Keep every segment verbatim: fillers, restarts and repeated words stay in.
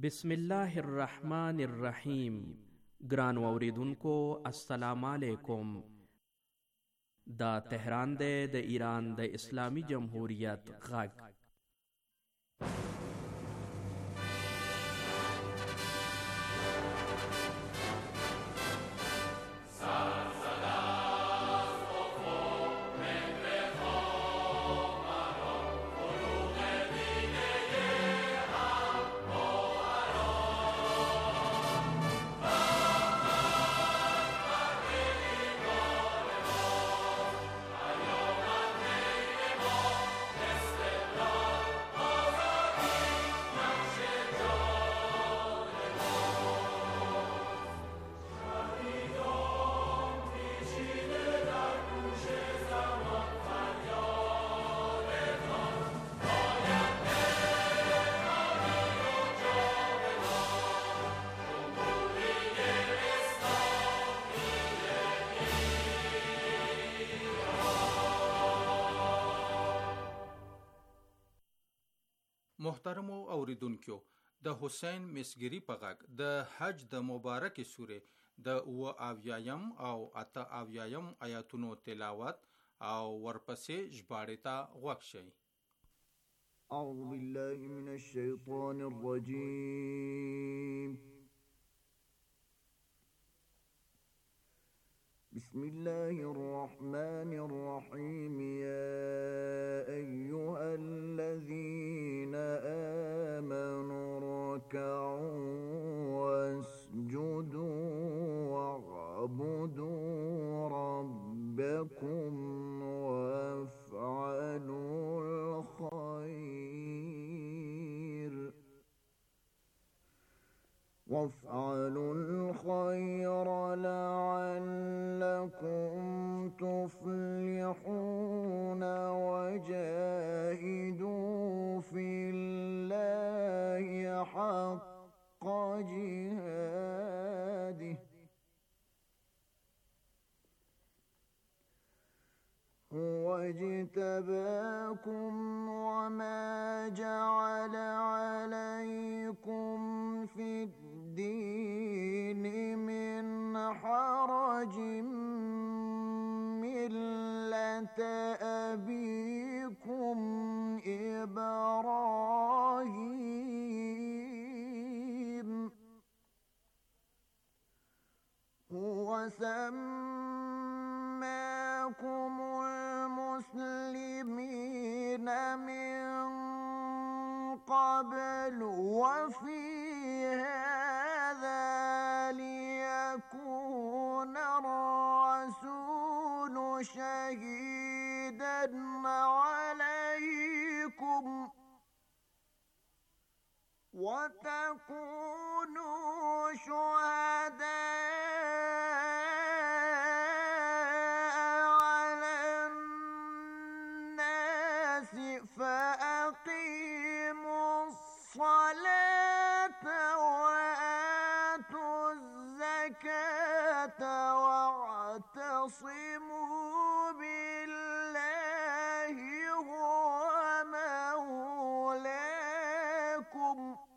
بسم الله الرحمن الرحیم. ګران اوریدونکو السلام علیکم. دا تهران دی د ایران د اسلامی جمهوریت غږ. محترمو اوریدونکو، د حسین مسګری په غږ د حج د مبارکې سورې د اوه اویایم او اته اویایم آیاتونو تلاوت او ورپسې ژباړې ته غوږ شئ. اعوذ بالله من الشیطان الرجیم. بسم الله الرحمن الرحيم. يا أيها الذين آمنوا اركعوا واسجدوا واعبدوا ربكم وافعلوا الخير وافعلوا الخير لعلكم تفلحون وجاهدوا في الله حق جهاده هو اجتباكم وما جعل عليكم في الدين من حرج ملة أبيكم إبراهيم هو سماكم المسلمين من قبل وفي هذا ليكون الرسول شهيدا عليكم وتكونوا شهداء على الناس فأقيموا الصلاة وآتوا الزكاة واعتصموا بالله هو مولاكم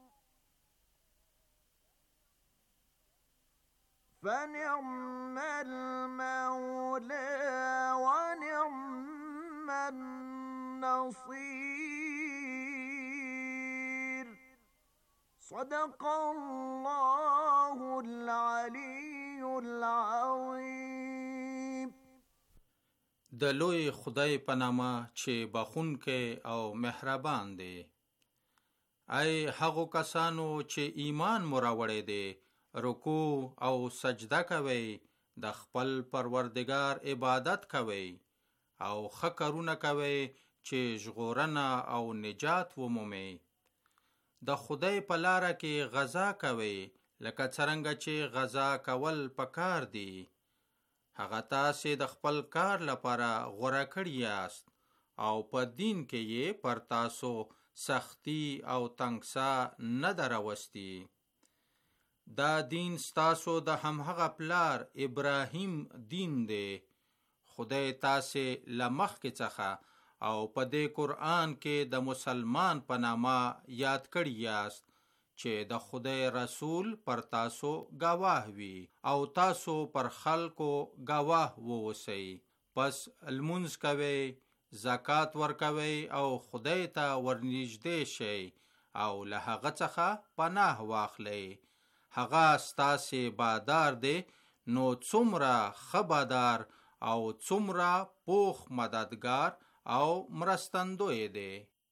فنعم المولى ونعم النصير. صدق الله العلي العظيم. د لوی خدای په نامه چې بخښونکی او مهربان دی. ای هغو کسانو چې ایمان مو راوړی دی، رکوع او سجده کوئ، د خپل پروردگار عبادت کوئ او ښه کارونه کوئ چې ژغورنه او نجات ومومئ. د خدای په لاره کې غزا کوئ لکه څرنګه چې غزا کول پکار دی. هغه تاسې د خپل کار لپاره غوره کړي یاست او په دین کې یې پر تاسو سختی او تنګسا نه ده راوستي. دا دین ستاسو د همهغه پلار ابراهیم دین دی. خدای تاسې له مخکې څخه او په دې قرآن کې د مسلمان په نامه یاد کړي یاست چې د خدای رسول پر تاسو گواه وي او تاسو پر خلکو گواه ووسئ. پس لمونځ کوئ، زکات ورکوئ او خدای ته ورنږدې شئ او له هغه څخه پناه واخلئ. هغه ستاسې بادار دی، نو څومره ښه بادار او څومره پوخ مددگار او مرستندوی دی.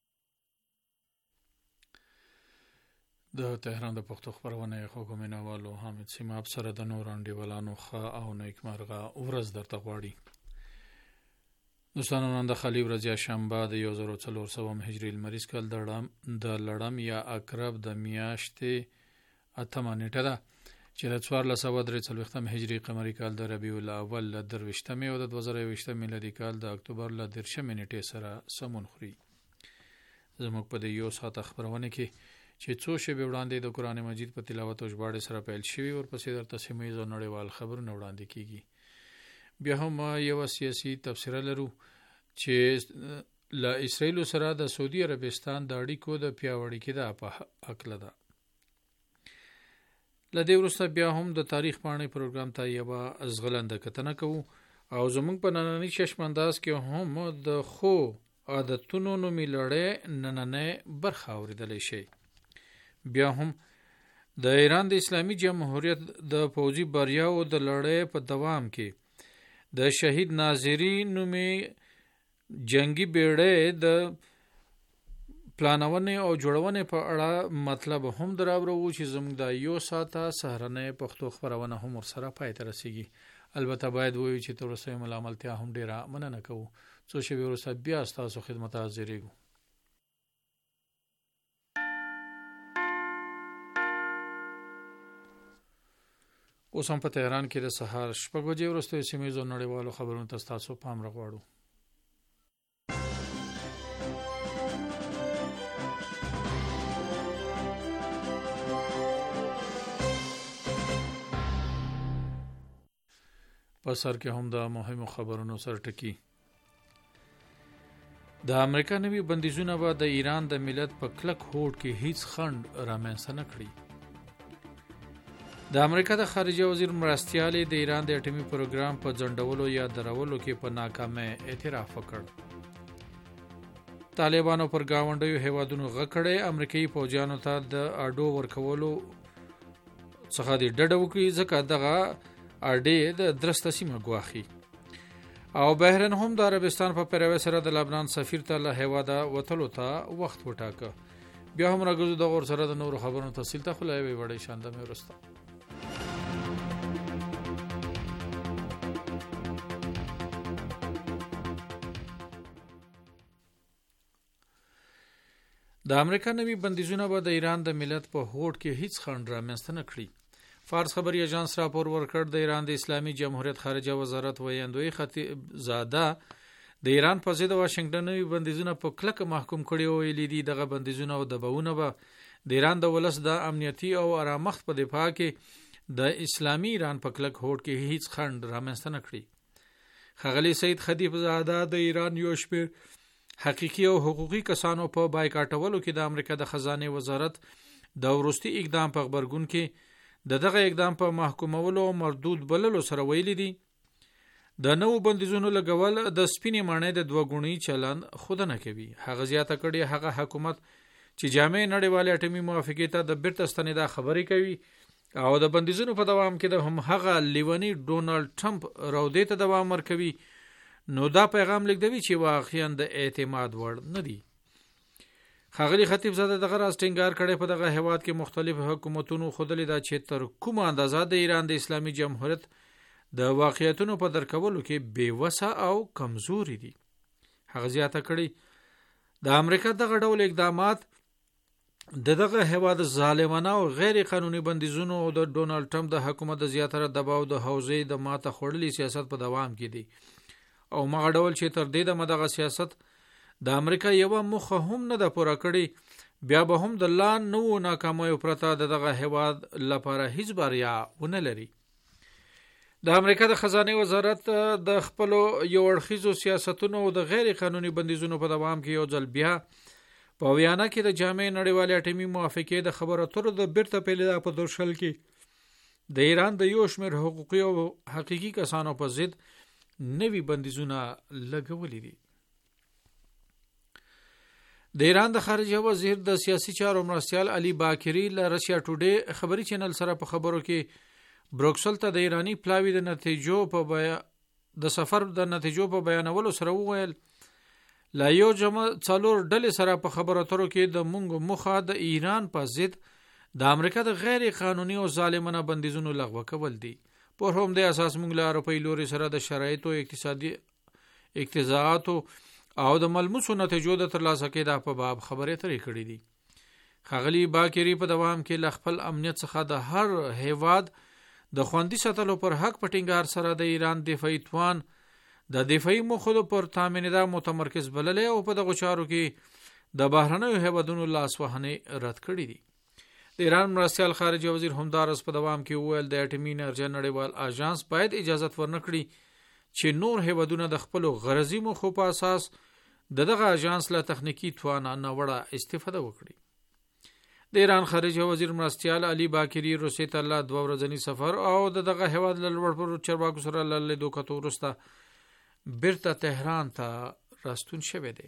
د تهران د پښتو خپرونې خوږو مینوالو حامد سیماب سره د نور انډیوالانو ښه او نیکمرغه ورځ درته غواړي. دوستانو، نن د خالي ورځ شنبه د یو زر څلور سوه هجري لمریز کال د لړم یا اکرب د میاشتې اتمه نیټه ده چې د څوارلس سوه درې څلوېښتم هجري قمري کال د ربیع الاول له درویشتمې او د دوه زره یوویشتم میلادي کال د اکتوبر له دېرشمې نیټې سره سمون خوري. زموږ په دې یو ساعته خپرونه کې چې څو شېبې وړاندې د قرآن مجید په تلاوت او ژباړې سره پیل شوي، ورپسې درته سیمه ییز او نړیوال خبرونه وړاندې کیږي. بیا هم یوه سیاسي تبصره لرو چې له اسرائیلو سره د سعودي عربستان د اړیکو د پیاوړي کېدا په هکله ده. له دې وروسته بیا هم د تاریخ پاڼې پروګرام ته یوه ځغلنده کتنه کوو او زموږ په ننني چشمانداز کې هم د ښو عادتونو نومي لړۍ نننۍ برخه اورېدلی شئ. بیا هم د ایران د اسلامي جمهوریت د پوځي بریاو د لړۍ په دوام کې د شهید ناظری نومي جنگي بیړۍ د پلانونې او جوړونې په اړه مطلب هم دراوړو چې زموږ د یو ساعته سهرنۍ پښتو خپرونه هم ورسره پای ته رسیږي. البته باید ووایو چې تر اوسه ملامتیا هم ډیره مننه کوو. څو شېبې وروسته بیا ستاسو خدمت ته حاضرېږو. اوس هم په تهران کې د سهار شپږ بجې وروستیو سیمه ییزو نړیوالو خبرونو ته ستاسو پام راغواړو. په سر کې هم د مهمو خبرونو سر ټکی. د امریکا نوي بندیزونه به د ایران د ملت په کلک هوډ کې هیڅ خنډ رامنځته نه کړي. د امریکا د خارجه وزیر مرستیالې د ایران د اټومي پروګرام په ځنډولو یا درولو کې په ناکامۍ اعتراف وکړ. طالبانو پر ګاونډیو هیوادونو غږ کړی امریکایي پوځیانو ته د اډو ورکولو څخه د ډډه وکړي ځکه دغه اډې د درسته سیمه ګواښي. او بحرین هم د عربستان په پیروي سره د لبنان سفیر ته له هیواده وتلو ته وخت وټاکه. بیا هم راګرځو د غور سره د نورو خبرونو تفصیل ته خو له یوې وړې شاندمې وروسته. د امریکا نوي بندیزونه به د ایران د ملت په هوډ کې هیڅ خنډ رامنځته نه کړي. فارس خبري اژانس راپور ورکړ د ایران د اسلامي جمهوریت خارجه وزارت ویاندوی خطیب زاده د ایران په ضد واشنگټن نوي بندیزونه په کلکه محکوم کړي او ویلي دي دغه بندیزونه او دباونه به د ایران د ولس د امنیتي او آرامښت په دفاع کې د اسلامي ایران په کلک هوډ کې هیڅ خنډ رامنځته نه کړي. ښاغلي سید خطیب زاده د ایران یو شمېر حقیقي او حقوقي کسانو په بایکاټولو کې د امریکا د خزانه وزارت د وروستي اقدام په خبرګون کې د دغه اقدام په محکومولو او مردود بللو سره ویلي دي د نوو بندیزونو لګول د سپینې ماڼۍ د دوه ګونی چلند خودنه کوي. هغه زیاته کړي هغه حکومت چې جامع نړیوالې اټومي موافقې ته د بیرته ستنېدا خبرې کوي او د بندیزونو په دوام کې د هم هغه لیونی ډونالد ټرمپ راودې ته دوام ورکوي، نو دا پیغام لیکدوي چې واقعا د اعتماد وړ نه دي. ښاغلي خطیب زاده دغه راز ټینګار کړی په دغه هیواد کې مختلف حکومتونو ښودلې ده چې تر کومه اندازه د ایران د اسلامي جمهوریت د واقعیتونو په درکولو کې بېوسه او کمزوري دي. هغه زیاته کړي د امریکا دغه ډول اقدامات د دغه هیواد ظالمانه او غیر قانوني بندیزونو او د ډونالد ټرمپ د حکومت د زیاتره دباو د حوزې د ماته خوړلي سیاست په دوام کې دي او مغه ډول چې تر دې د مدغه سیاست د امریکا یو مخه هم نه د پوره کړي، بیا به هم د لان نو ناکامیو پرته دغه هیواد لپاره هیڅ بریا ونه لري. د امریکا د خزانه وزارت د خپل یو اړخیزو سیاستونو او د غیر قانوني بندیزونو په دوام کې یو ځل بیا په ویانا کې د جامع نړیوالې اټومي موافقې د خبرو اترو د بیرته پیلېدا په درشل کې د ایران د یو شمېر حقوقي او حقیقي کسانو په ضد نوي بندیزونه لګولي دي. د ایران د خارجه وزیر د سیاسي چارو مرستیال علي باکری له رشیا ټوډے خبري چینل سره په خبرو کې بروکسل ته د ایرانی پلاوی د نتیجو په بیا د سفر د نتیجو په بیانولو سره وویل لا یو جمع څلور ډلې سره په خبرو اترو کې د مونږ مخه د ایران په ضد د امریکا د غیر قانوني او ظالمانه بندیزونو لغوه کول دي. په هم د اساس مونږ له اروپای لوري سره د شرایطو اقتصادي اقتضاعاتو او د ملموسو نتیجو د ترلاسه کېدا په باب خبرې ترې کړې دي. خغلی باکری په دوام کې ل خپل امنیت څخه د هر هیواد د خوندي ساتلو پر حق پټینګار سره د ایران دفاعي توان د دفاعي موخو پر تامینیدا متمرکز بللې او په دغه چارو کې د بهرنیو هیوادونو لاسوهنې رد کړې دي. د ایران مرستیال خارجه وزیر همدارس په دوام کې وویل د اټومي انرژي نړیوال آژانس باید اجازه ورنکړي چې نور هیوادونه د خپل غرضي موخو په اساس دغه آژانس له تخنیکی توان نه وړه استفاده وکړي. د ایران خارجه وزیر مرستیال علي باکری روسیې ته له دوه ورځنی سفر او دغه هیواد له لوړ پر چارواکو سره له لیدو کتو وروسته بیرته تهران ته راستون شوی دی.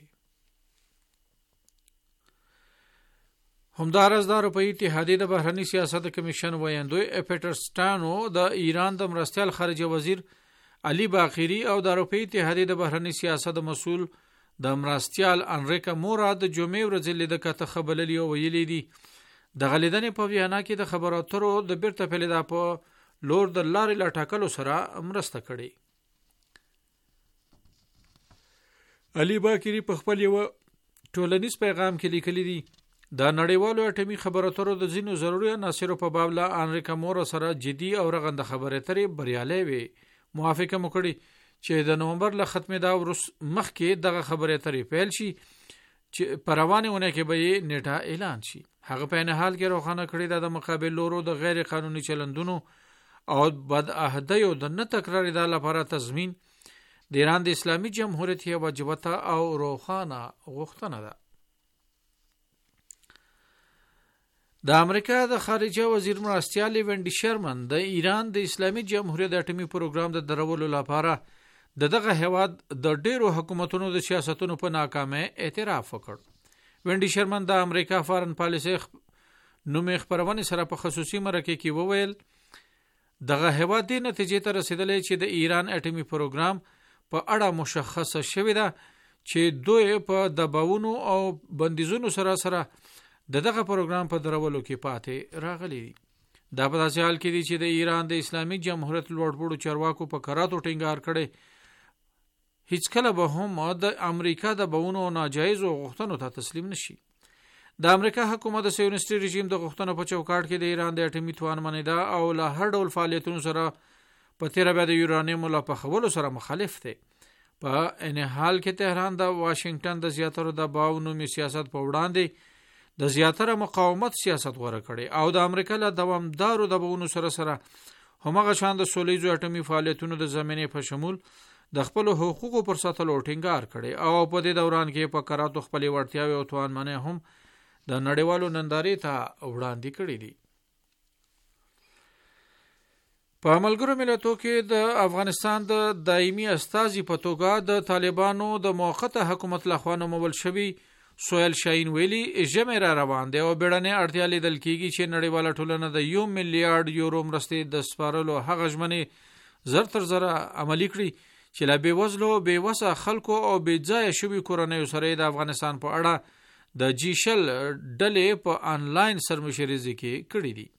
همدارس د اروپایي اتحادیې د بهرني سیاست کمیشن ویاندوی اپیټرسټانو د ایران د مرستیال خارجه وزیر علي باکری او د اروپایي اتحادیې د بهرني سیاست مسؤل د مرستیال انریکا مورا د جمعې ورځې لیدو کته خبرلی او ویلي دي د غلیدنې په ویانا کې د خبرو اترو د بیرته پیلېدا په لور د لارې لاټاکلو سره مرسته کړې. علي باکری په خپل یو ټولنیز پیغام کې لیکلي دي د نړیوالو اټومي خبرو اترو د ځینو ضروري عناصرو په باب له انریکا مورا سره جدي او رغنده خبرې اترې بریالۍ وي. موافقه وکړي چې د نومبر له ختمېدا وروسته مخکې دغه خبرې اترې پیل شي چې په روانه ونه کې به یې نیټه اعلان شي. هغه په نه حال کې روښانه کړی د مقابل لورو د غیر قانوني چلندونو او بد عهدیو د نه تکرار د لپاره تضمین د ایران د اسلامي جمهوریت یو واجبته او روښانه غوښتنه ده. د امریکا د خارجه وزیر مرستیال وینډي شرمن د ایران د اسلامي جمهوریت د اټومي پروګرام د درولو لپاره د دغه هیواد د ډیرو حکومتونو د سیاستونو په ناکامۍ اعتراف وکړ. وینډي شرمن د امریکا فارن پالیسي نومې خبرونه سره په خصوصي مرکه کې وویل دغه هیواد د نتیجې ته رسیدلی چې د ایران اټومي پروګرام په اړه مشخصه شوې ده چې دوی په دباونو او بندیزونو سره سره دغه پروګرام په درولو کې پاتې راغلي دي. دا په داسې حال کې دي چې د ایران د اسلامي جمهوریت لوړپوړو چارواکو په کراتو ټینګار کړي هیڅ کله به هم د امریکا د بونو ناجایز غوښتنو ته تسلیم نشي. د امریکا حکومت د سیونیسټي رژیم د غوښتنو په چوکاټ کې د ایران د اټومي توان منیدا او له هر ډول فعالیتونو سره په تیره بیا د یورانیم له پخولو سره مخالف دی. په ان حال کې تهران د واشنگټن د زیاتره د باونومي سیاست په وړاندې د زیاتره مقاومت سیاست غوړه کړي او د امریکا له دوامدارو د باونو سره سره همغه شان د سولیزو اټومي فعالیتونو د زمینه په شمول د خپل حقوقو پر ساتلو ټینګار کړي او په دې دوران کې په کراتو خپل ورتیاوي او توان منه هم د نړیوالو نندارې ته وړاندې کړي دي. په ملګرو ملتونو کې د افغانستان د دایمي استازي په توګه د طالبانو د موقته حکومت لخوا نومول شوی سویل شاهین ویلي جمع را روان دی او بیړنۍ اړتیا لیدل کیږي چې نړیواله ټولنه د یو میلیارډ یورو مرستې د سپارلو هغه ژمنې زر تر زره عملي کړي چې لا بېوزلو بېوسه خلکو او بېځایه شوي کورنیو سره د افغانستان په اړه د جی شل ډلې په آنلاین سرمشریزي کې کړي دي.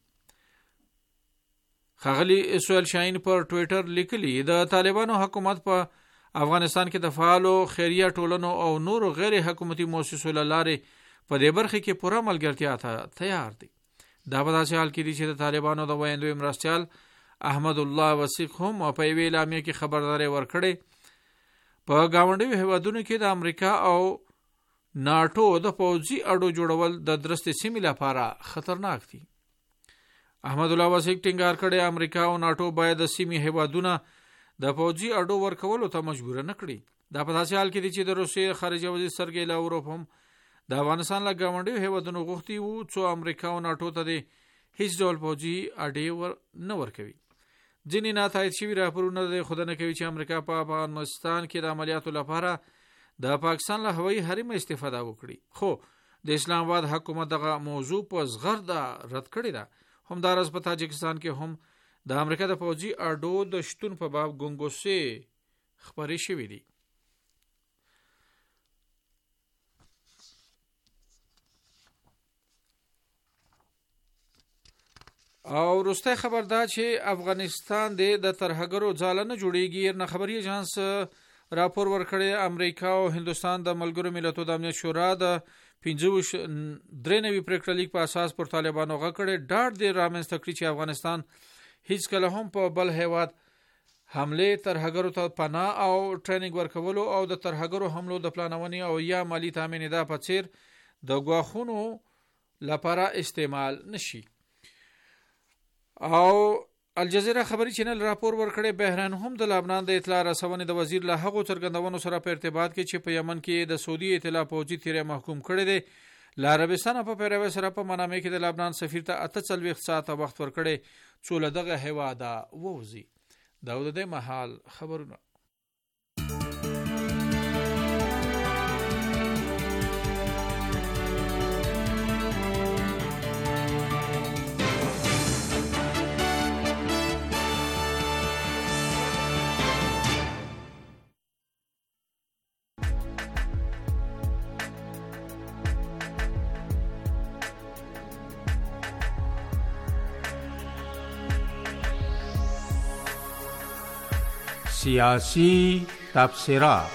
خغلی سویل شاهین پر ټوئیټر لیکلی د طالبانو حکومت په افغانستان کې د فعالو خیریه ټولنو او نورو غیر حکومتي مؤسسو لارې په دې برخه کې پوره ملګرتیا ته تیار دي. دا په داسې حال کې دي چې د طالبانو د ویاندوی مرستیال احمد الله وثیق هم په یوې اعلامیه کې خبرداري ورکړې په گاونډي هیوادونو کې د امریکا او ناټو د پوځي اډو جوړول د درستې سیمې لپاره خطرناک دي. احمد الله وثیق ټینګار کړی امریکا او ناټو باید د سیمې هیوادونه د پوځي اډو ورکولو ته مجبور نه کړي. دا په داسې حال کې دي چې د روسیې خارجه وزیر سرګی لاوروف هم د افغانستان له ګاونډیو هیوادونو غوښتي وو څو امریکا او ناټو ته د هیڅ ډول پوځي اډې ور نه ورکوي. ځینې ناتایید شوي راپورونه د ښودنه کوي چې امریکا په افغانستان کې د عملیاتو لپاره د پاکستان له هوایي حریم استفاده وکړي، خو د اسلام آباد حکومت دغه موضوع په زغرده رد کړې ده. همداراز په تاجکستان کې هم د امریکا د پوځي اډو د شتون په باب ګنګوسې خبرې شوې دي. او وروستی خبر دا چې افغانستان د ترهګرو ځاله نه جوړیږي. نه خبري اژانس راپور ورکړی امریکا او هندوستان د ملګرو ملتونو د امنیت شورا د پنځه درې نوي پریکړه لیک په اساس پر طالبانو غږ کړی ډاډ دی رامنځته کړي چې افغانستان هیڅ کله هم په بل هیواد حمله ترهګرو ته پناه او ټریننګ ورکولو او د ترهګرو حملو د پلانونې او یا مالی تامین دا په څیر د غواخونو لپاره استعمال نشي. او الجزیره خبري چینل راپور ورکړی بحران هم د لبنان د اطلاع رسونې د وزیر له هغو څرګندونو سره په ارتباط کې چې په یمن کې د سعودي اطلاع پوځي تیری محکوم کړی دی له عربستان په پیروي سره په منامه کې د لبنان سفیر ته اته څلوېښت ساعته وخت ورکړی څو له دغه هیواده ووځي. دا د دې مهال خبرونه. سیاسی تبصره.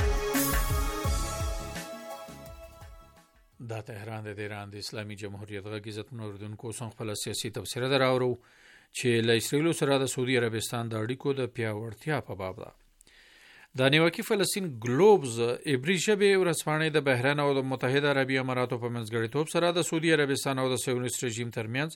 دا تهران د ایران د اسلامي جمهوریت غږ عزت منوردونکو څنګه خپل سیاسي تبصره دراوړو چې له اسرائیل سره د سعودي عربستان د اړیکو د پیاوړتیا په باب ده. د نیوکي فلسطین ګلوبز عبري ژبې ورځپاڼې د بحرین او د متحده عربي اماراتو په منځګړیتوب سره د سعودي عربستان او د صهیونیست رژیم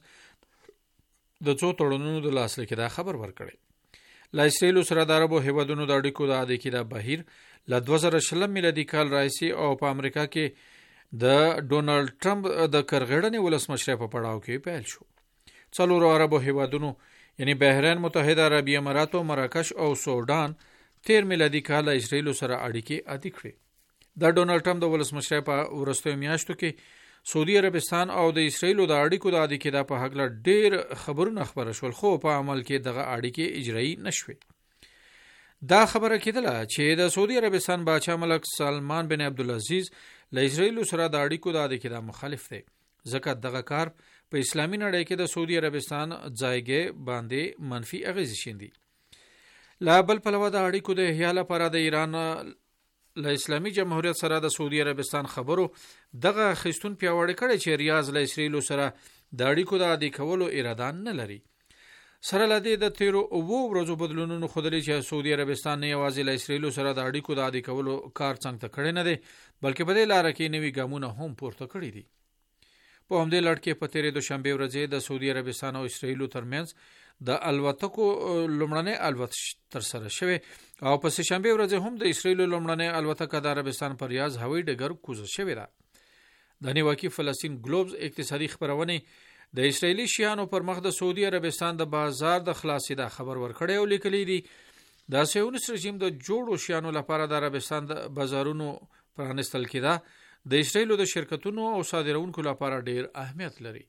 ترمنځ د څو تړونونو د لاسلیک دا خبر ورکړي. له اسرائیل سره د عربو هیوادونو د اړیکو د عادي کې د بهیر له دوه زره شلم میلادي کال راځي او په امریکا کې د ډونالد ټرمپ د کرغړنې ولسمشر په پړاو کې پیل شو. څلورو عربو هیوادونو یعنی بحرین، متحده عربي امارات، مراکش او سودان تیر میلادي کال اسرائیل سره اړیکې عادي کړې. د ډونالد ټرمپ د ولسمشر په ورستیو میاشتو کې سعودي عربستان او د اسرائیل د اړیکو د عادي کې د په حق له ډېر خبرونه خبره شول، خو په عمل کې دغه اړیکې اجرایی نشوي. دا خبره کېدله چې د سعودي عربستان بادشاه ملک سلمان بن عبدالعزیز له اسرائیل سره د اړیکو د عادي کې د مخالف دی، ځکه دغه کار په اسلامي نړۍ کې د سعودي عربستان ځایګې باندې منفي اغیز شیندي. لا بل پلوه د اړیکو د احیا لپاره د ایران له اسلامي جمهوریت سره د سعودي عربستان خبرو دغه خستون پیاوړی کړي چې ریاض له اسرائیل سره د اړیکو د عادي کولو اراده نه لري. سره لدې د تیرو او ورځو بدلونونو خودلی چې سعودي عربستان نه یوازې له اسرائیل سره د اړیکو د عادي کولو کار څنګه کړی نه دی، بلکې په دې لار کې نوي ګامونه هم پورته کړی دي. په همدې لړ کې په تیرې دوشنبه ورځ د سعودي عربستان او اسرائیل ترمنځ د الوتکو لومړنۍ الوت تر سره شوه او په سه شنبه ورځ هم د اسرائیل لومړنۍ الوتکه د عربستان پر ریاض هوایي ډګر کوزه شوې ده. د نیوکي فلسطین ګلوبز اقتصادي خبرونه د اسرائیلي شیانو پر مخ د سعودي عربستان د بازار د خلاصېدا خبر ورکړی او لیکلی دی د صهیونیست رژیم د جوړو شیانو لپاره د عربستان د بازارونو پرانستل کېده د اسرائیل د شرکتونو او صادرونکو لپاره ډیر اهمیت لري.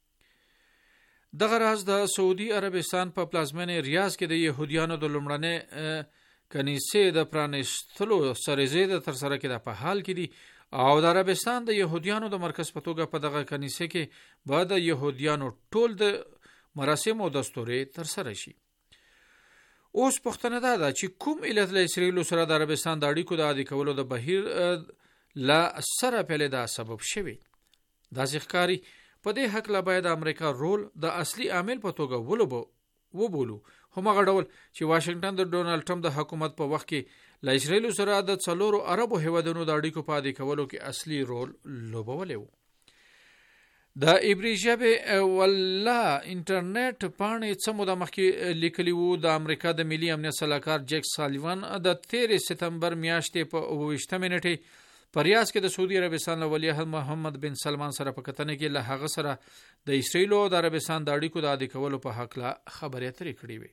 دغه راز د سعودي عربستان په پلازمینه ریاض کې د يهوديانو د لومړنۍ کنیسې د پرانستلو سرزې د تر سره کې د په حال کې دي او د عربستان د يهوديانو د مرکز په توګه په دغه کنیسې کې بعد د يهوديانو ټول د مراسم او دستورې تر سره شي. اوس پښتنه ده چې کوم علت له اسرائیل سره د عربستان د اړیکو د عادي کولو د بهیر لا سره پیدا سبب شوی. دا ځخکاری په دې حق لا باید امریکا رول د اصلي عامل په توګه ولوبو وبولو. همغه ډول چې واشنگټن د ډونالد ټرمپ د حکومت په وخت کې له اسرائیل سره د څلورو عربو هیوادونو د اړیکو په عادي کولو کې اصلي رول لوبولی وو. د عبري ژبې ولا انټرنیټ پاڼې څه موده مخکې لیکلی وو د امریکا د ملي امنیت سلاکار جیک سالیوان د تیرې سپتمبر میاشتې په اوه ویشتمه نیټې په ریاض کې د سعودي عربستان له ولیعهد محمد بن سلمان سره په کتنه کې له هغه سره د اسرائیل او د عربستان د اړیکو د عادي کولو په حق لا خبرې اترې کړې وې.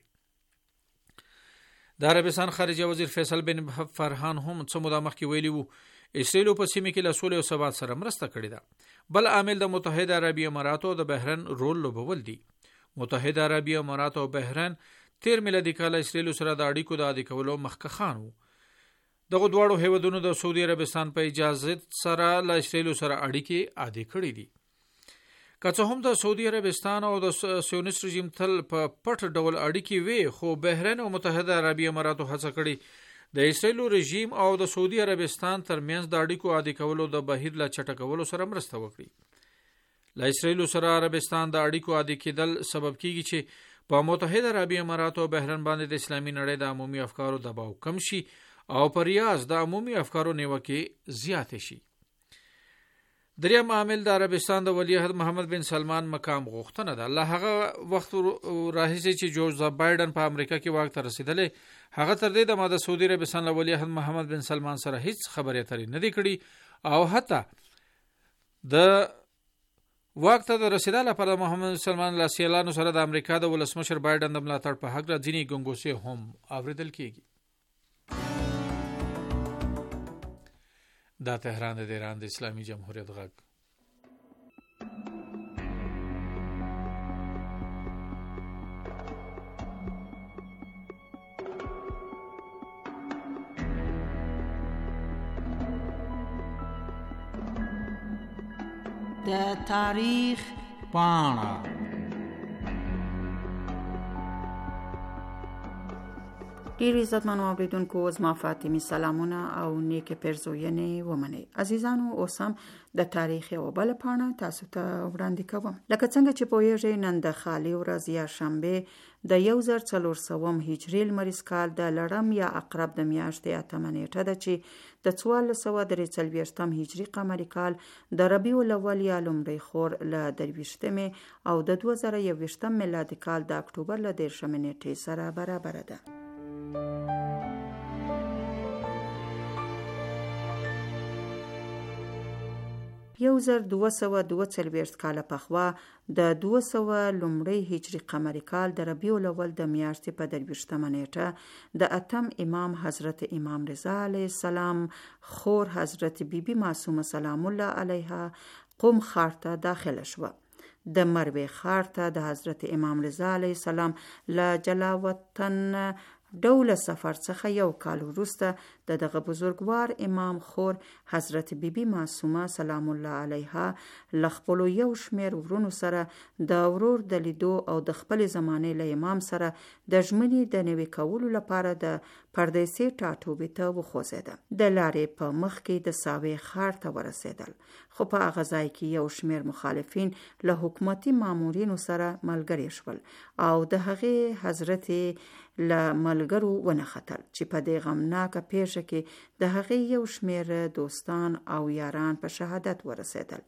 د عربستان خارجه وزیر فیصل بن فرحان هم څه موده مخکې ویلي وو اسرائیل په سیمه کې له سولې او ثبات سره مرسته کړې ده. بل عامل د متحده عربی امارات او د بحرین رول لوبول دي. متحده عربی امارات او بحرین تیر میلادي کال اسرائیل سره د اړیکو د عادي کولو مخکخان وو. دغه دواړو هیوادونو د سعودي عربستان په اجازه سره له اسرائیل سره اړیکې عادي کړې دي. که څه هم د سعودي عربستان او د سیونیست رژیم تل په پټ ډول اړیکې وي، خو بحرین او متحده عربی اماراتو هڅه کړې د اسرائیل رژیم او د سعودي عربستان ترمنځ د اړیکو عادي کولو د بهیر لا چټکولو سره مرسته وکړي. له اسرائیل سره عربستان د اړیکو عادي کېدل سبب کیږي چې په متحده عربی اماراتو او بحرین باندې د اسلامي نړۍ د عمومي افکارو دباو کم شي او پر ریاض د عمومي افکارو نیوکې زیات شي. دریم عامل د عربستان د ولیعهد محمد بن سلمان مقام غوښتنه ده. له هغه وخت راهیسې چې جورج بایدن په امریکا کې واک ته رسیدلې، هغه تر دې دمه د سعودي عربستان له ولیعهد محمد بن سلمان سره هیڅ خبرې اترې نه دي کړي او حتی د واک ته د رسیدا لپاره محمد سلمان له سیالانو سره د امریکا د ولسمشر بایدن د ملاتړ په حق را ځینې ګنګوسې هم اوریدل کیږي. دا تهران د ایران د اسلامي جمهوریت غږ. د تاریخ پاڼه. ډیر عزتمنو اوریدونکو، زما فاطمی سلامونه او نیک پرزوینې ومنئ. عزیزانو، اوس هم د تاریخ یو بل پاڼه تاسو ته وړاندې کوم. لکه څنګه چې پوهیږئ، نن د خالي ورځ یا شنبه د یو زر څلور سوم هجري لمریز کال د لړم یا عقرب د میاشتې اتمه نیټه ده چې د څوارلس سوه درې څلوېښتم هجري قمري کال د ربیع الاول یا لومړی خور له درویشتمې او د دوه زره یوویشتم میلادي کال د اکتوبر له دېرشمې نیټې سره برابره ده. یو زر دوه سوه دوه څلوېښت کاله پخوا د دوه سوه لومړی هجري قمري کال د ربیع الاول د میاشتې په درویشتمه نیټه د اتم امام حضرت امام رضا علیه السلام خور حضرت بیبي معصومه سلام الله علیها قم ښار ته داخله شوه. د مروې ښار ته د حضرت امام رضا علیه السلام له جلاوطن ډوله سفر څخه یو کال وروسته د دغه بزرګوار امام خور حضرت بیبي معصومه سلام الله علیها له خپلو یو شمېر ورونو سره د ورور د لیدو او د خپلې زمانې له امام سره د ژمنې د نوي کولو لپاره د پردیسي ټاټوبې ته وخوځېده. د لارې په مخ کې د ساوې ښار ته ورسېدل، خو په هغه ځای کې یو شمېر مخالفین له حکومتي مامورینو سره ملګري شول او د هغې حضرت له ملګرو ونښتل چې په دې غمناکه پیښه کې د هغې یو شمېر دوستان او یاران په شهادت ورسېدل.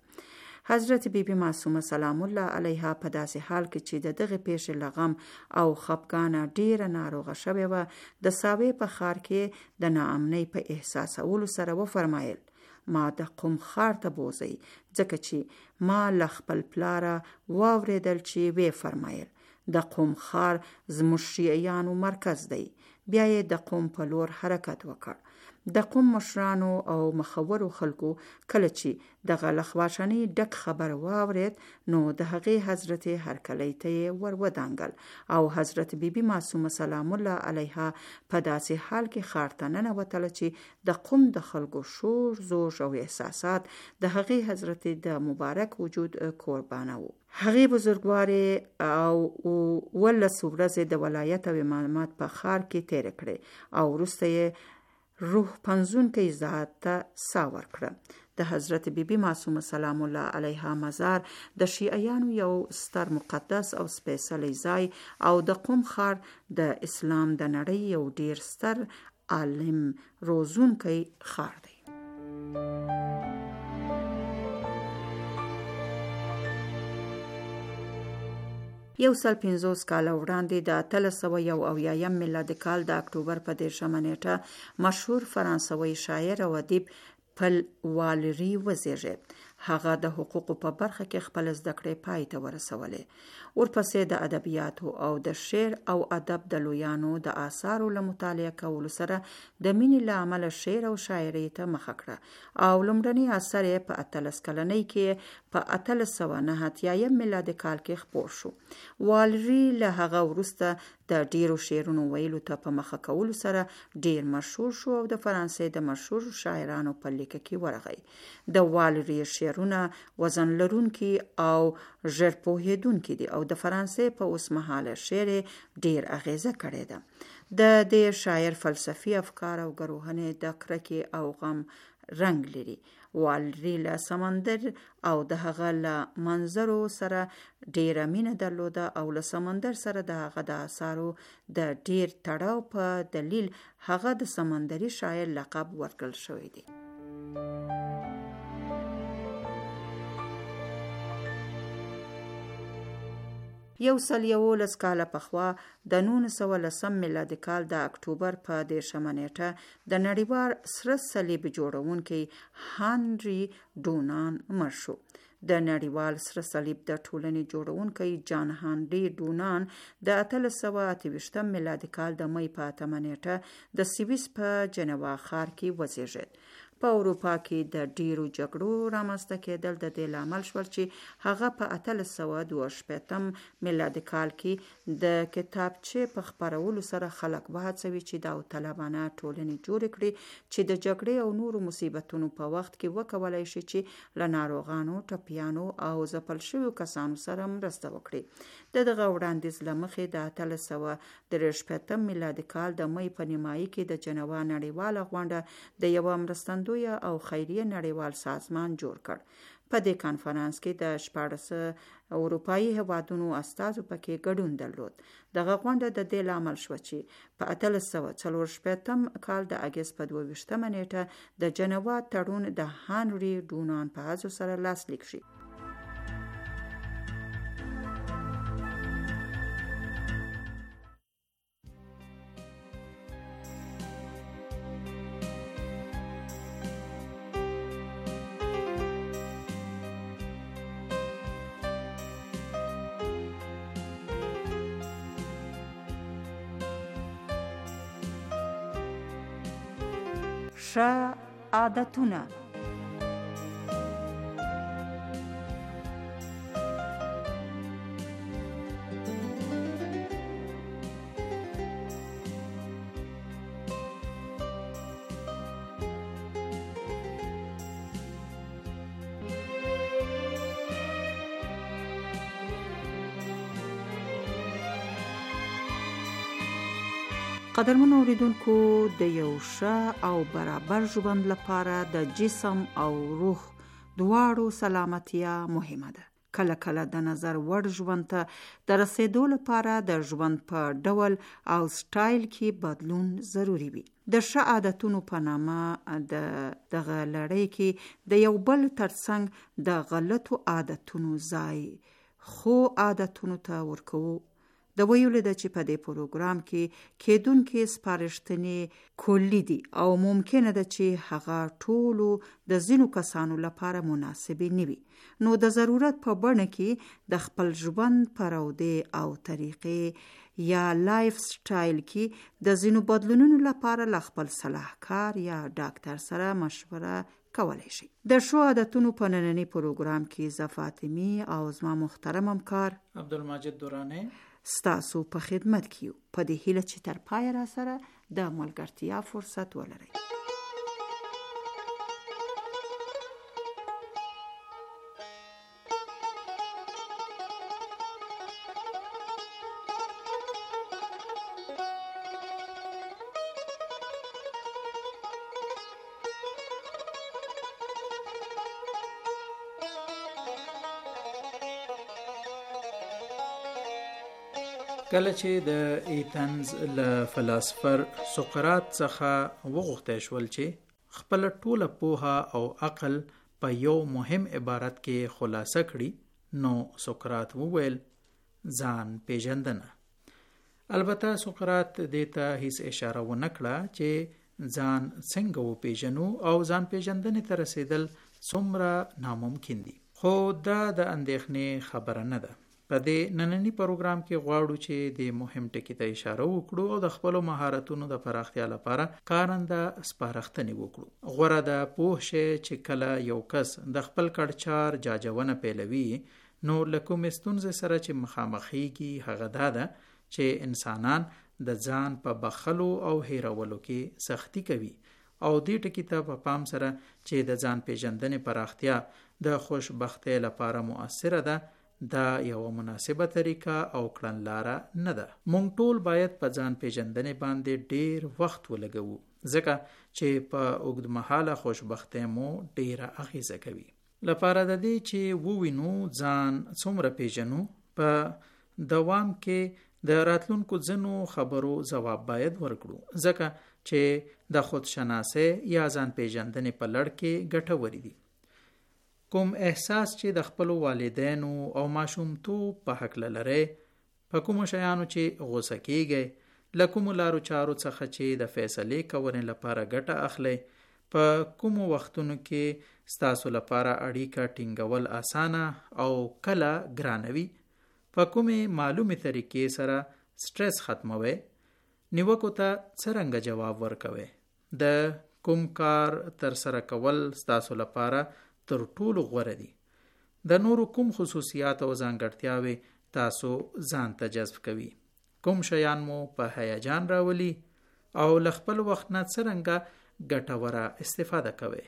حضرت بیبي معصومه سلام الله علیها په داسې حال کې چې د دغه پیښې له غم او خفګانه ډیره ناروغه شوې وه، د ساوې په ښار کې د ناامنۍ په احساسولو سره وفرمایل: ما د قم ښار ته بوځئ، ځکه چې ما له خپل پلاره واورېدل چې ویې فرمایل د قم ښار زموږ شیعیانو مرکز دی. بیا یې د قم په لور حرکت وکړ. د قم مشرانو او مخورو خلکو کله چې دغه له خواشنۍ ډک خبر واورید، نو د هغې حضرت هرکلی ته یې ور ودانګل او حضرت بیبي معصومه سلام الله علیها په داسې حال کې ښار ته ننوتله چې د قم د خلکو شور زوش او احساسات د هغې حضرت د مبارک وجود قربانه وو. هغې بزرګوارې او ولس ورځې د ولایت او امامت په ښار کې تېرې کړې او وروسته یې روح پنځونکی ذات ته سا ورکړه. د حضرت بیبي معصومه سلام الله علیها مزار د شیعیانو یو ستر مقدس او سپېڅلی ځای او د قم ښار د اسلام د نړۍ یو ډیر ستر عالم روزونکی ښار دی. یو سل پنځوس کاله وړاندې د اتلس سوه یو اویایم میلادي کال د اکتوبر په دېرشمه نیټه مشهور فرانسوي شاعر او ادیب خپل والري وزیږید. هغه د حقوقو په برخه کې خپل زده کړې پای ته ورسولې. ورپسې د ادبیاتو او د شعر او ادب د لویانو د آثارو له مطالعه کولو سره د مینې له امله شعر او شاعري ته مخه کړه او لومړنی اثر یې په اتلس کلنۍ کې په اتلس سوه نهه اتیایم میلادي کال کې خپور شو. والري له هغه وروسته د ډیرو شعرونو ویلو ته په مخه کولو سره ډیر مشهور شو او د فرانسې د مشهور شاعرانو په لیکه کې ورغی. د والري شعرونه وزن لرونکي او ژر پوهېدونکي دي او د فرانسې په اوسمهاله شعر ډیر اغیزه کړې ده. د دې شاعر فلسفي افکار او ګروهنې د کرکې او غم رنګ لري. والري له سمندر او د هغه له منظرو سره ډیره مینه درلوده او له سمندر سره د هغه د آثارو د ډیر تړاو په دلیل هغه د سمندري شاعر لقب ورکړل شوی دی. یو سل یولس کاله پخوا د نولس سوه لسم میلادي کال د اکتوبر په دېرشمه نیټه د نړیوال سره صلیب جوړونکی هانري ډونان مړ شو. د نړیوال سره صلیب د ټولنې جوړونکی جان هانري ډونان د اتلس سوه اته ویشتم میلادي کال د مۍ په اتمه نیټه د سویس په جنوا ښار کې وزیږید. په اروپا کې د ډیرو جګړو رامنځته کېدل د دې لامل شول چې هغه په اتلس سوه دوه شپېتم میلادي کال کې د کتابچې په خپرولو سره خلک وهڅوي چې داوطلبانه ټولنې جوړې کړي چې د جګړې او نورو مصیبتونو په وخت کې وکولای شي چې له ناروغانو، ټپیانو او ځپل شویو کسانو سره مرسته وکړي. د دغه وړاندیز له مخې د اتلس سوه درې شپېتم میلادي کال د مۍ په نیمایي کې د جنوا نړیواله غونډه د یوه مرستندویه او خیریه نړیوال سازمان جوړ کړ. په دې کانفرانس کې د شپاړس اروپایي هیوادونو استازو پکې ګډون درلود. دغه غونډه د دې لامل شوه چې په اتلس سوه څلور شپېتم کال د اګست په دوه ویشتمه نیټه د جنوا تړون د هانري ډونان په هڅو سره لاسلیک شي. ښه عادتونه. قدرمن اوریدونکو، د یو ښه او برابر ژوند لپاره د جسم او روح دواړو سلامتیا مهمه ده. کله کله د نظر وړ ژوند ته د رسیدو لپاره د ژوند په ډول او سټایل کې بدلون ضروری وي. د ښه عادتونو په نامه د دغه لړۍ کې د یو بل ترڅنګ د غلطو عادتونو ځای خو عادتونو ته ورکوو. د ویلو ده چې په دې پروګرام کې کېدونکې سپارښتنې کلی دي او ممکنه ده چې هغه ټولو د ځینو کسانو لپاره مناسبې نه وي. نو د ضرورت په بڼه کې د خپل ژوند پرودې او طریقې یا لایف سټایل کې د ځینو بدلونونو لپاره له خپل صلاحکار یا ډاکټر سره مشوره کولای شي. د ښو عادتونو په نننی پروګرام کې زه فاطمی او زما محترم همکار عبدالمجید دورانی ستاسو په خدمت کې یو، په دې هیله چې تر پای را سره د ملګرتیا فرصت ولرئ. کله چې د ایتنز له فلسفر سقراط څخه وغوښتل شول چې خپل ټوله پوهه او عقل په یو مهم عبارت کې خلاصه کړي، نو سقراط وویل ځان پیژندنه. البته سقراط دې ته هیڅ اشاره ونه کړه چې ځان څنګه وپیژنو او ځان پیژندنې ته رسیدل څومره ناممکن دي. خو دا د اندېښنې خبره نه ده. په دې نننی پروګرام کې غواړو چې د مهم ټکي ته اشاره وکړو او د خپلو مهارتونو د پراختیا لپاره کارنده سپارښتنې وکړو. غوره ده پوه شي چې کله یو کس د خپل کړچار جاجونه پیلوي نو له کومې ستونزې سره چې مخامخېږي هغه دا ده چې انسانان د ځان په بخښلو او هیرولو کې سختی کوي او دې ټکي ته په پام سره چې د ځان پیژندنې پراختیا د خوشبختۍ لپاره مؤثره ده، دا یو مناسبه طریقه او کړنلاره نه ده. مونږ ټول باید په ځان پیژندنې باندې ډیر وخت ولګوو ځکه چې په اوږدمهاله خوشبختۍ مو ډیره اغیزه کوي. لپاره د دې چې ووینو ځان څومره پیژنو، په دوام کې د راتلونکو ځینو خبرو ځواب باید ورکړو ځکه چې د خودشناسۍ یا ځان پیژندنې په لړ کې ګټورې دي. کوم احساس چې د خپل والدینو او ماشومتوب په هکله لرئ، په کوم شیانو چې غوسه کیږئ، له کوم لارو چارو څخه چې د فیصلې کولو لپاره ګټه اخلئ، په کوم وختونو کې ستاسو لپاره اړیکه ټینګول اسانه او کله ګرانوي، په کومې معلومې طریقې سره سټرس ختموي، نیوکو ته څرنګه جواب ورکوي، د کوم کار تر سره کول ستاسو لپاره تر ټولو غوره دي، د نورو کوم خصوصیات او ځانګړتیاوې تاسو ځان ته جذب کوي، کوم شیان مو په هیجان راولي او له خپل وخت نه څرنګه ګټوره استفاده کوي.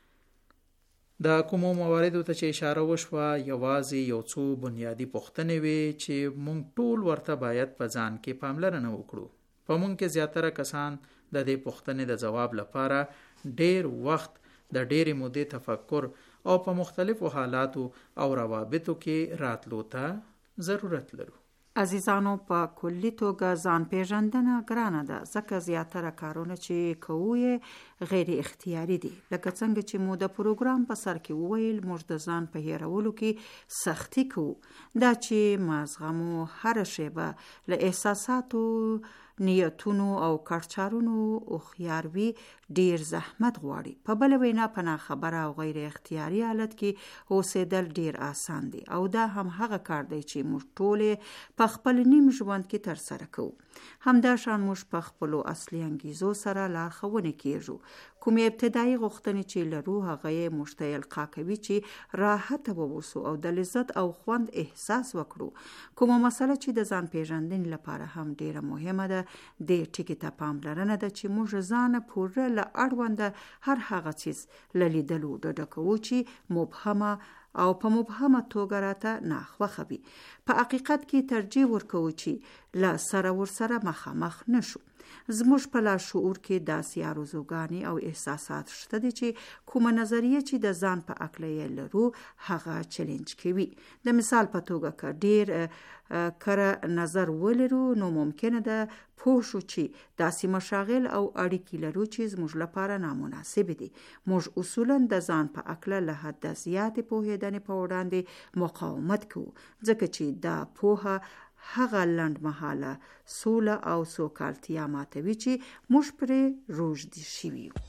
د کومو مواردو ته چې اشاره وشوه یوازې یو څو بنیادی پوښتنې وي چې مونږ ټول ورته باید په ځان کې پاملرنه وکړو. په مونږ کې زیاتره کسان د دې پوښتنې د جواب لپاره ډیر وخت د ډېرې مودې تفکر او په مختلفو حالاتو او روابطو کې راتلو ته ضرورت لرو. عزیزانو، په کلی توګه ځان پیژندنه ګرانه ده ځکه زیاتره کارونه چې کوو غیر اختیاري دي. لکه څنګه چې مو د پروګرام په سر کې وویل، موږ د ځان په هیرولو کې سختی کوو. دا چې مازغمو هر شیبه له احساساتو، نیتونو او کړچارونو او خياروي ډیر زحمت غواړي. په بل وینا په ناخبره او غیر اختیاري حالت کې اوسېدل ډیر آسان دي او دا هم هغه کار دی چې موږ ټول په خپل نیم ژوند کې تر سره کوو. همدا شان موږ په خپل اصلي انګیزو سره لارښوونه کیږو. کوم ابتدایي غوښتنې چې لرو هغه یې موږ ته القا کوي چې راحت ووسو او د لذت او خوند احساس وکړو. کومه مسله چې د ځان پیژندنې لپاره هم ډیره مهمه ده، د ټکی ته پاملرنه ده چې موږ ځان پوره له اړونده هر هغه څیز له لیدلو ډډه کوو چې مبهمه او په مبهمه توګه راته ناخوښه وي. په حقیقت کې ترجیح ورکوو چې له سره ورسره مخامخ نشو. زموږ په لاشعور کې داسې آرزوګانې او احساسات شته دي چې کومه نظریه چې د ځان په اکله یې لرو هغه چلنج کوي. د مثال په توګه که ډیر کره نظر ولرو نو ممکنه ده پوه شو چې داسې مشاغل او اړیکې لرو چې زموږ لپاره نامناسب دي. موږ اصولا د ځان په اکله له حد زیاتې پوهېدنې په وړاندې مقاومت کوو ځکه چې دا پوهه هغه لنډ مهاله سوله او سوکالتیا ماتوي چې موږ پرې روږدي شوي یو.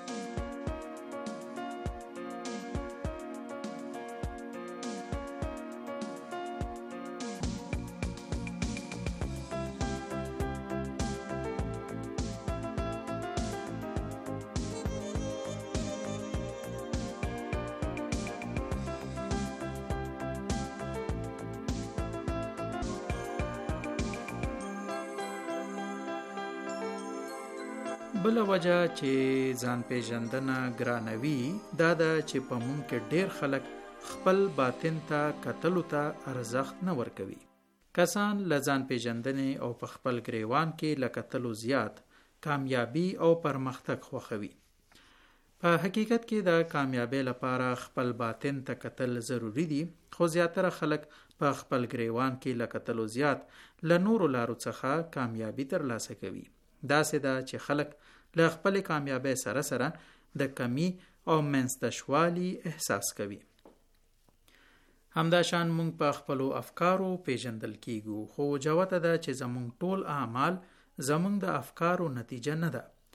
بل وجه چې ځان پیژندنه ګرانوي دا ده چې په مونږ کې ډیر خلک خپل باطن ته کتلو ته ارزښت نه ورکوي. کسان له ځان پیژندنې او په خپل ګریوان کې له کتلو زیات کامیابی او پرمختګ خوښوي. په حقیقت کې د کامیابی لپاره خپل باطن ته کتل ضروری دي، خو زیاتره خلک په خپل ګریوان کې له کتلو زیات له نورو لارو څخه کامیابی ترلاسه کوي. داسې ده چې خلک له خپل کامیابی سره سره د کمی او منځتشوالي احساس کوي. همدا شان مونږ په خپل افکارو پیژندل کیږو، خو جوته ده چې زمونږ ټول اعمال زمونږ د افکارو نتیجه نه ده.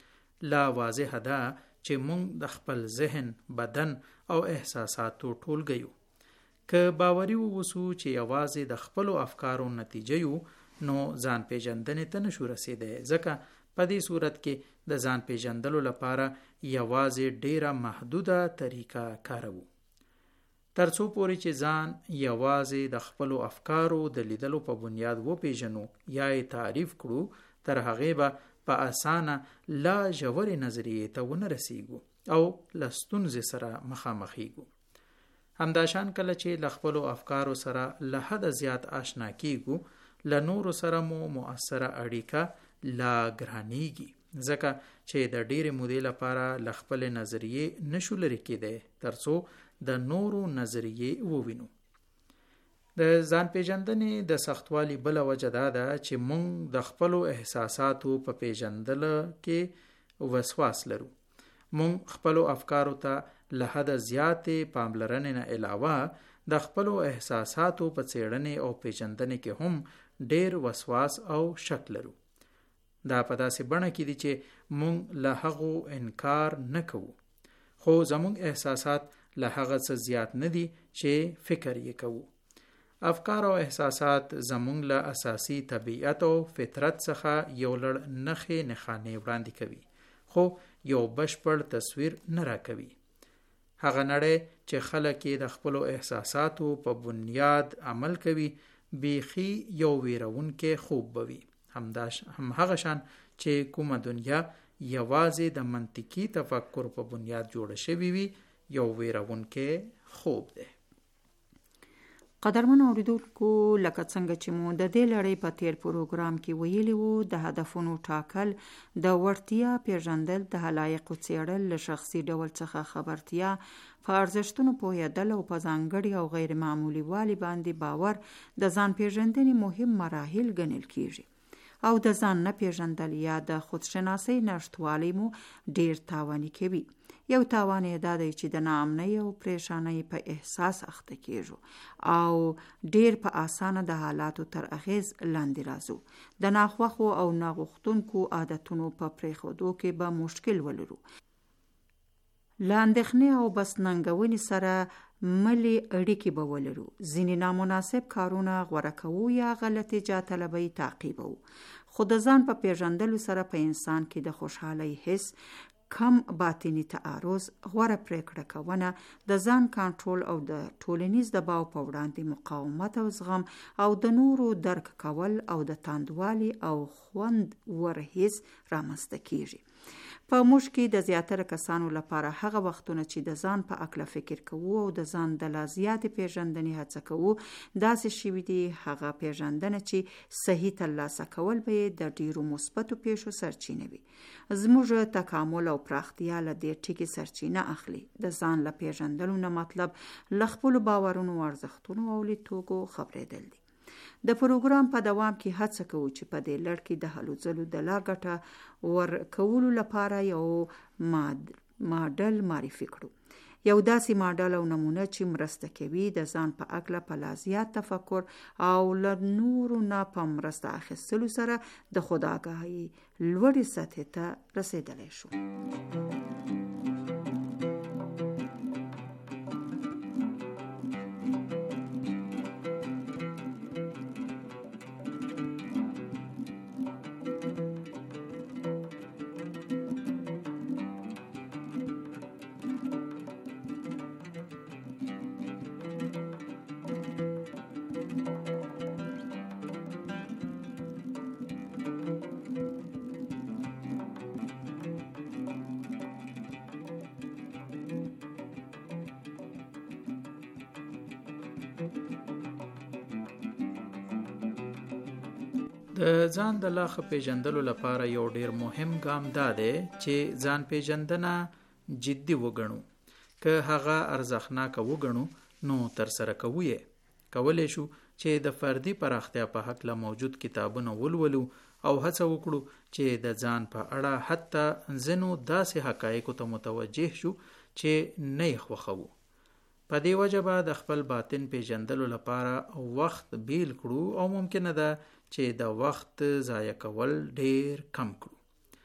لا واضح ده چې مونږ د خپل ذهن، بدن او احساساتو ټولګه یو. که باوري ووسو چې یوازې د خپلو افکارو نتیجه یو، نو ځان پیژندنې ته نشو رسیدای، ځکه په دې صورت کې د ځان پیژندلو لپاره یوازې ډیره محدوده طریقه کاروو. ترڅو پورې چې ځان یوازې د خپلو افکارو د لیدلو په بنیاد وپیژنو یا یې تعریف کړو، تر هغې به په اسانه لا ژورې نظریې ته ونه رسیږو او له ستونزې سره مخامخیږو. همداشان کله چې له خپلو افکارو سره له حده زیات آشنا کیږو، له نورو سره مو مؤثره اړیکه لا ګرانیږي، ځکه چې د ډېرې مودې لپاره له خپلې نظریې نشو لرې کېدی ترڅو د نورو نظریې ووینو. د ځان پیژندنې د سختوالي بله وجه دا ده چې مونږ د خپلو احساساتو په پیژندلو کې وسواس لرو. مونږ خپلو افکارو ته له حده زیاتې پاملرنې نه علاوه د خپلو احساساتو په څېړنې او پیژندنې کې هم ډېر وسواس او شک لرو. دا په داسې بڼه کې دي چې مونږ له هغو انکار نه کوو، خو زمونږ احساسات له هغه څه زیات نه دي چې فکر یې کوو. افکار او احساسات زمونږ له اساسي طبیعت او فطرت څخه یو لړ نښې نښانې وړاندې کوي، خو یو بشپړ تصویر نه راکوي. هغه نړۍ چې خلک یې د خپلو احساساتو په بنیاد عمل کوي بیخي یو ویرونکی خوب بوي، هم هغه شان چې کومه دنیا یوازې د منطقي تفکر په بنیاد جوړه شوې وي یو ویرونکی خوب دی. قدرمن اوریدونکو، لکه څنګه چې مو د دې لړۍ په تیر پروګرام کې ویلي وو، د هدفونو ټاکل، د وړتیا پیژندل، د حقایقو څېړل، له شخصي ډول څخه خبرتیا، په ارزښتونو پوهېدل او په ځانګړي او غیر معمولي والي باندې باور د ځان پیژندنې مهم مراحل ګڼل کیږي. او د ځان نه پیژندل یا د خودشناسۍ نشتوالی مو ډیر تاواني کوي. یو تاوان یې دا دی چې د ناامنۍ او پریشانۍ په احساس اخته کیږو او ډیر په اسانه د حالاتو تر اغیز لاندې راځو. د ناخوښو او ناغوښتونکو عادتونو په پرېښودو کې به مشکل ولرو. له اندېښنې او بس ننګونې سره ملي اړیکې به ولرو. ځینې نامناسب کارونه غوره کوو یا غلطې جا طلبۍ تعقیبو. خو د ځان په پیژندلو سره په انسان کې د خوشحالۍ حس، کم باطنی تعارض، غوره پریکړه کونه، د ځان کنټرول او د ټولنیز دباو په وړاندې مقاومت او زغم او د نورو درک کول او د تاندوالي او خوند ور حس رامنځته کیږي. په موږ کې د زیاتره کسانو لپاره هغه وختونه چې د ځان په اکله فکر کوو او د ځان د لا زیاتې پیژندنې هڅه کوو داسې شوي دي هغه پیژندنه چې صحیح ترلاسه کول به د ډیرو مثبتو پیښو سرچینه وي. زموږ تکامل او پراختیا له دې ټکي سرچینه اخلي. د ځان له پیژندلو نه مطلب له خپلو باورونو، ارزښتونو او لیدتوګو خبرېدل دي. د پروګرام په دوام کې هڅه کوو چې په دې لړ کې د هلو ځلو د لا ګټه ورکولو لپاره یو ماډل معرفي کړو. یو داسې ماډل او نمونه چې مرسته کوي د ځان په اکله په لا زیات تفکر او له نورو نه په مرسته اخیستلو سره د خودآګاهۍ لوړې سطحې ته رسیدلی شو. د ځان د لا ښه پیژندلو لپاره یو ډیر مهم ګام دا دی چې ځان پیژندنه جدي وګڼو. که هغه ارزښتناکه وګڼو نو ترسره کوو یې. کولی شو چې د فردي پراختیا په هکله موجود کتابونه ولولو او هڅه وکړو چې د ځان په اړه حتی ځینو داسې حقایقو ته متوجه شو چې نه یې خوښوو. په دې وجه به د خپل باطن پیژندلو لپاره وخت بیل کړو او ممکنه ده چې د وخت ضایع کول ډیر کم کړو.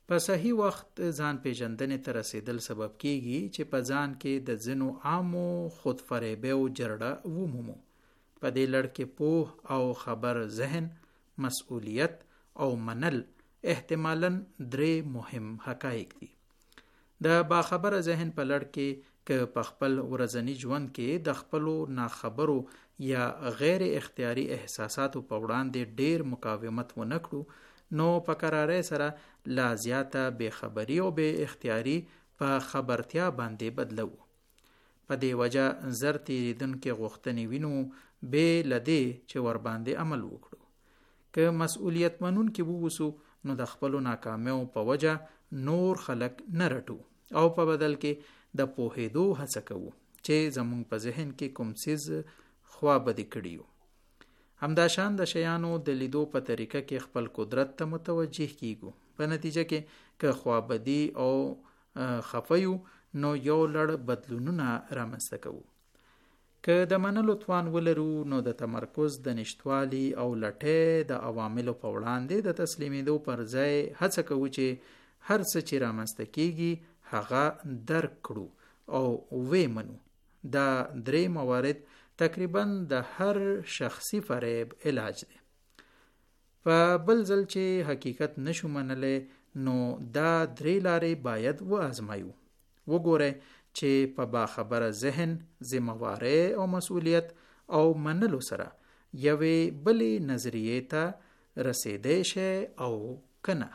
په صحیح وخت ځان پیژندنې ته رسیدل سبب کیږي چې په ځان کې د ځینو عامو خودفریبیو جرړه ومومو. په دې لړ کې پوه او خبر ذهن، مسؤلیت او منل احتمالاً درې مهم حقایق دي. د باخبره ذهن په لړ کې که په خپل ورځني ژوند کې د خپلو ناخبرو یا غیر اختیاري احساساتو په وړاندې ډیر مقاومت ونه کړو، نو په قرارې سره لا زیاته بې خبري او بې اختیاري په خبرتیا باندې بدلو. په دې وجه زر تیریدونکې غوښتنې وینو بې له دې چې ور باندې عمل وکړو. که مسؤلیت منونکي ووسو نو د خپلو ناکامیو په وجه نور خلک نه رټو او په بدل کې د پوهېدو هڅه کوو چې زمونږ په ذهن کې کوم څیز خوابدي کړي وو. همداشان د شیانو د لیدو په طریقه کې خپل قدرت ته متوجه کیږو. په نتیجه کې که خوابدي او خفیو نو یو لړ بدلونونه رامنځته کوو. که د منلو توان ولرو نو د تمرکز د نشتوالي او لټې د عواملو په وړاندې د تسلیمېدو پر ځای هڅه کوو چې هر څه چې رامنځته کیږي هغه درک کړو او وې منو. دا درې موارد تقریبا د هر شخصي فریب علاج دی. په بل ځل چې حقیقت نشو منلې نو دا درې لارې باید و آزمایو. وګوره چې په باخبره ذهن، ذمہواری او مسؤلیت او منلو سره یوې بلې نظریې ته رسیدې شي او کنه.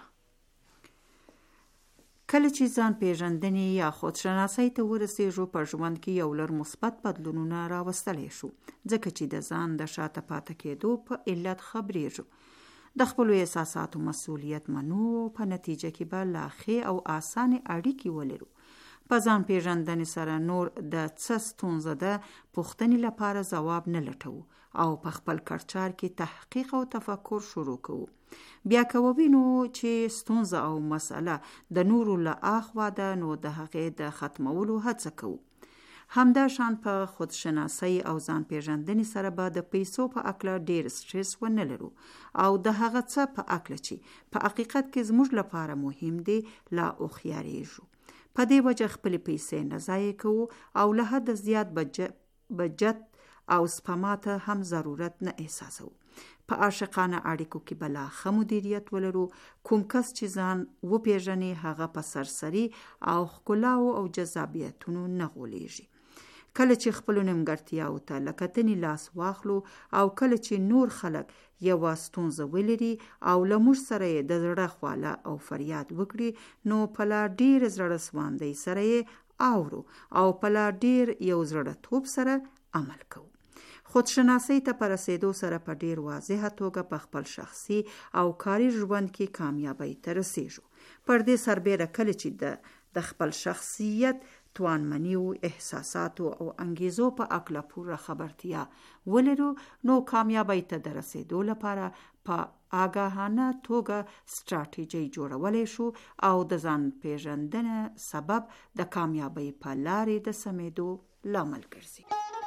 کله چې ځان پیژندنې یا خودشناسۍ ته ورسېږو په ژوند کې یو لړ مثبت بدلونونه راوستلی شو، ځکه چې د ځان د شاته پاتې کېدو په علت خبرېږو. د خپلو احساساتو مسؤلیت منو، په نتیجه کې به لا ښې او اسانې اړیکې ولرو. په ځان پیژندنې سره نور د څه ستونزه ده پوښتنې لپاره ځواب نه لټوو او په خپل کړچار کې تحقیق او تفکر شروع کوو. بیا که ووینو چې ستونزه او مسئله د نورو له اخوا ده نو د هغې د ختمولو هڅه کوو. همدا شان په خودشناسۍ او ځان پیژندنې سره به د پیسو په اکله ډیر سټرس ونه لرو او د هغه څه په اکله چې په حقیقت کې زموږ لپاره مهم دی لا هوښیارېږو. په دې وجه خپلې پیسې نه ضایع کوو او له حده زیات بجت او سپما ته هم ضرورت نه احساسوو. په عاشقانه اړیکو کې به لا ښه مدیریت ولرو. کوم کس چې ځان وپیژني هغه په سرسري او ښکلاو او جذابیتونو نه غولیږي. کله چې خپلو نیمګړتیاو ته له کتنې لاس واخلو او کله چې نور خلک یوه ستونزه ولري او له موږ سره یې د زړه خواله او فریاد وکړي نو په لا ډېر زړه سواندۍ سره یې اورو او په لا ډېر یو زړه توب سره عمل کوو. خودشناسۍ ته په رسېدو سره په ډېر واضحه توګه په خپل شخصي او کاري ژوند کې کامیابۍ ته رسېږو. پر دې سربیره کله چې د د خپل شخصیت، توانمنیو، احساساتو او انګیزو په اکله پوره خبرتیا ولرو نو کامیابۍ ته د رسېدو لپاره په آګاهانه توګه ستراتیژۍ جوړولی شو او د ځان پیژندنه سبب د کامیابۍ په لارې د سمېدو لامل ګرځي.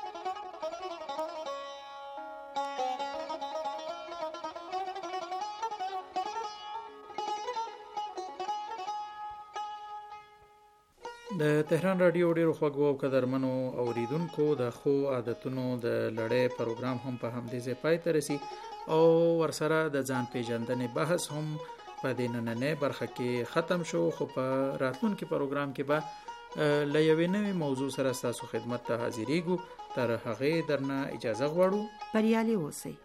د تهران رادیو ډیرو خوږو او قدرمنو اوریدونکو د خو عادتونو د لړۍ پروګرام هم په همدې ځای پای ته رسي او ورسره د ځان پیژندنې بحث هم په دې نننۍ برخه کې ختم شو. خو په راتلونکي پروګرام کې به له یوې نوې موضوع سره ستاسو خدمت ته حاضرېږو. تر هغې درنه اجازه غواړو. بریالي اوسئ.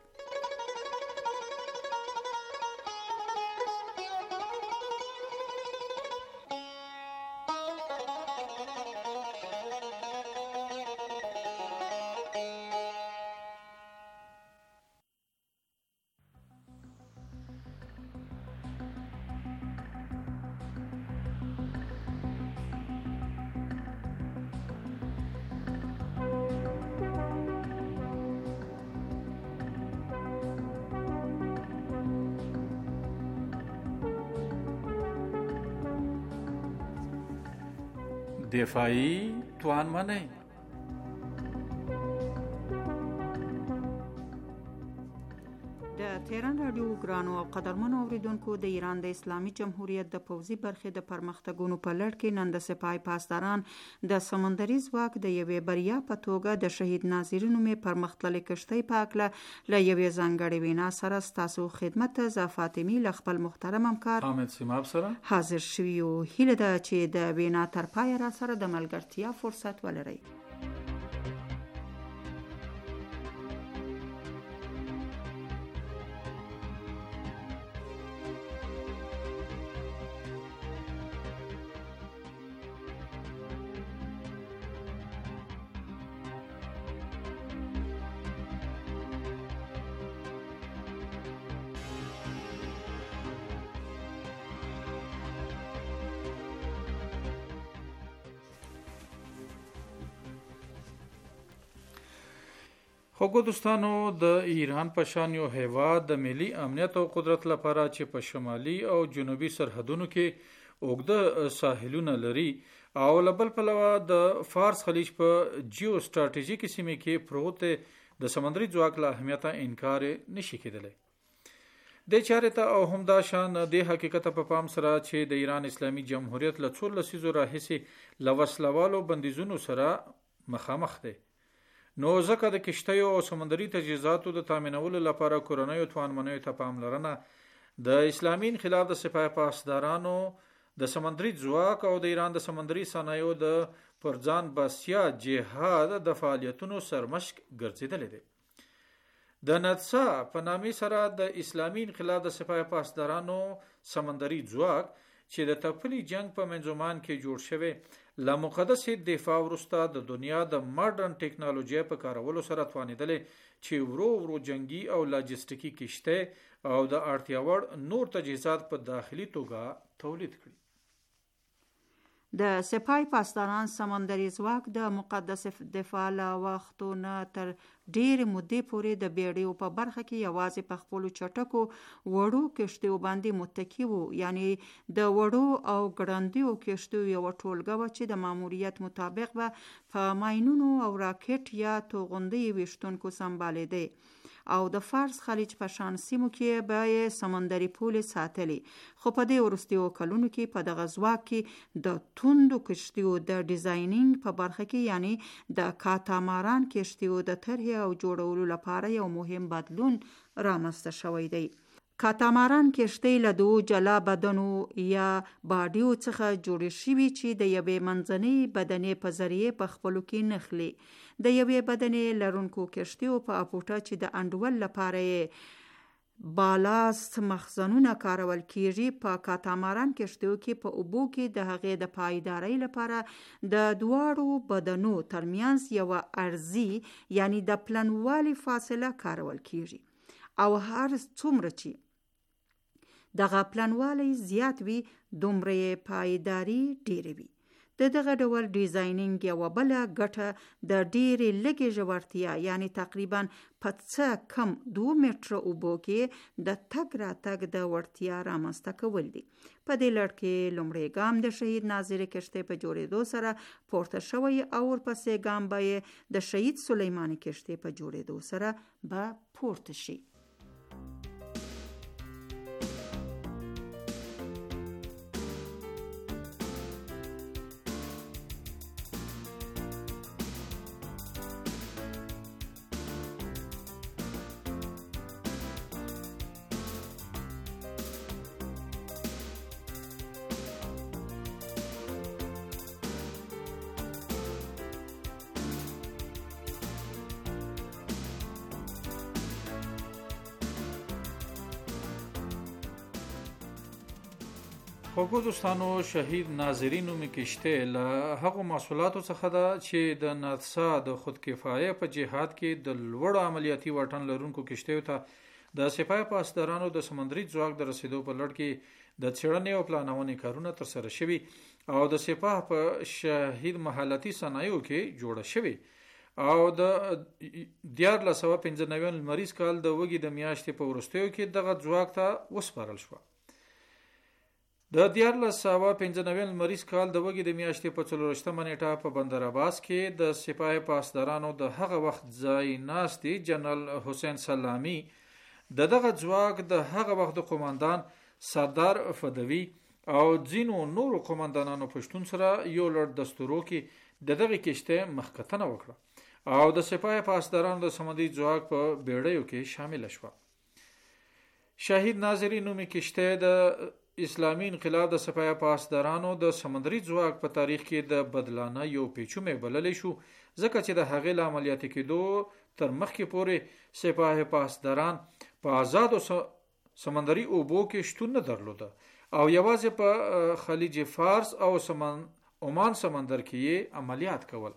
دفاعي توانمنۍ. د تهران رادیو ګرانو او قدرمنو اوریدونکو، د ایران د اسلامي جمهوریت د پوځي برخې د پرمختګونو په لړ کې نن د سپاه پاسداران د سمندري ځواک د یوې بریا په توګه د شهید ناظرین نومې پرمختللې کشتۍ په هکله له یوې ځانګړې وینا سره ستاسو خدمت ته زه فاطمي له خپل محترم همکار حامد سیماب سره حاضر شوي یو. هیله ده چې د وینا تر پایه را سره د ملګرتیا فرصت ولرئ. خوږو دوستانو، د ایران په شان یو هیواد د ملي امنیت او قدرت لپاره چې په شمالي او جنوبي سرحدونو کې اوږده ساحلونه لري او له بل پلوه د فارس خلیج په جیو سټراټیژیکي سیمې کې پروت د سمندري ځواک له اهمیته انکار نشي کېدلی. د چارې ته او همدا شان د حقیقت په پام سره چې د ایران اسلامي جمهوریت له څو لسیزو راهیسې له وسلوالو بندیزونو سره مخامخ دی، نو ځکه د کشتیو او سمندري تجهیزاتو د تامینولو لپاره کورنیو توانمنیو ته پاملرنه د اسلامي انقلاب د سپاه پاسدارانو د سمندري ځواک او د ایران د سمندري صنایعو د پرځان باسیا جهاد د فعالیتونو سرمشق ګرځیدلی دی. د نتسا په نامې سره د اسلامي انقلاب د سپاه پاسدارانو سمندري ځواک چې د تپلي جنگ په منځومان کې جوړ شوی له مقدس دفاع وروسته د دنیا د ماډرن ټیکنالوژي په کارولو سره توانیدلی چې ورو ورو جنگي او لاجستیکي کشته او د اړتیا وړ نور تجهیزات په داخلي توګه تولید کړي. د سپاه پاسداران سمندري ځواک د مقدس دفاع له وختو نه تر ډېرې مودې پورې د بیړیو په برخه کې یوازې په خپلو چټکو وړو کشتیو باندې متکي وو، یعنی د وړو او ګړندیو کشتیو یوه ټولګه وه چې د ماموریت مطابق به په ماینونو او راکټ یا توغندیو ویشتونکو سمبالېدی او د فارس خلیج په شان سیمو کې به سمندري پولې ساتلي. خو په دې وروستیو کلونو کې په دغه ځواک کې د توندو کشتیو د ډیزاینینګ په برخه کې یعنی د کاتاماران کشتیو د طرحې او جوړولو لپاره یو مهم بدلون رامنځته شوی دی. کاتاماران کشتۍ له دوو جلا بدنو یا باډیو څخه جوړې شوي چې د یوې منځنۍ بدنې په ذریعې په خپلو کې نښلي. د یوې بدنې لرونکو کشتیو په اپوټه چې د انډول لپاره یې بالاست مخزنونه کارول کیږي، په کاتاماران کشتیو کې په اوبو کې د هغې د پایدارۍ لپاره د دواړو بدنو ترمنځ یوه ارضي یعنی د پلنوالي فاصله کارول کیږي او هر څومره چې دغه پلنوالی زیات وي دومره یې پایداري ډیره وي. د دغه ډول ډیزاینینګ یوه بله ګټه د ډیرې لږې ژورتیا یعنی تقریبا په څه کم دوه متره اوبو کې د تګ راتګ د وړتیا رامنځته کول دي. په دې لړ کې لومړی ګام د شهید ناظرې کشتۍ په جوړېدو سره پورته شوی او ورپسې ګام به یې د شهید سلیماني کشتۍ په جوړېدو سره به پورته شي. خوږو دوستانو، شهید ناظرین نومې کشتۍ له هغو محصولاتو څخه ده چې د ناتسا د خودکفایه په جهاد کې د لوړو عملیاتي واټن لرونکو کشتیو ته د سپاه پاسدارانو د سمندري ځواک د رسیدو په لړ کې د څېړنې او پلانونې کارونه ترسره شوي او د سپاه په شهید محلتي صنایعو کې جوړه شوي او د دیارلس سوه پنځه نوي لمریز کال د وږي د میاشتې په وروستیو کې دغه ځواک ته وسپارل شوه. د دیارلس سوه پنځه نوي لمریز کال د وږي د میاشتې په څلورویشتمه نیټه په بندر عباس کې د سپاه پاسدارانو د هغه وخت ځای ناستي جنرال حسین سلامی د دغه ځواک د هغه وخت د قوماندان سردار فدوی او ځینو نورو قوماندانانو په شتون سره یو لړ دستورو کې د دغه کشته مخکتنه وکړه او د سپاه پاسدارانو د سمندري ځواک په بیړیو کې شامل شوه. شهید ناظری نومي کشته د اسلامي انقلاب د سپاه پاسدارانو د سمندري ځواک په تاریخ کې د بدلانه یو پیچومې بللې شو، ځکه چې د هغې له عملیاتي کېدو تر مخکې پورې سپاه پاسداران په آزادو سمندري اوبو کې شتون نه درلوده او یوازې په خلیج فارس او سمن عمان سمندر کې عملیات کول.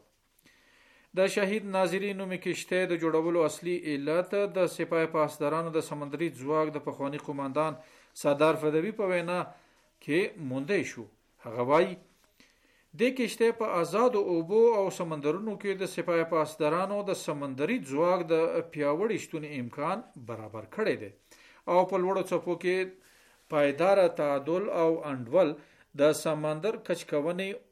د شهید ناظری نومي کشته د جوړولو اصلي علت د سپاه پاسدارانو د سمندري ځواک د پخوانی قوماندان سردار فدوی په وینا کې مونږ شو. هغه وایي د کشته په آزادو اوبو او سمندرونو کې د سپاه پاسدارانو د سمندري ځواک د پیاوړي شتون امکان برابر کړی دی او په لوړو څپو کې پایدار تعادل او انډول د سمندر کچکونې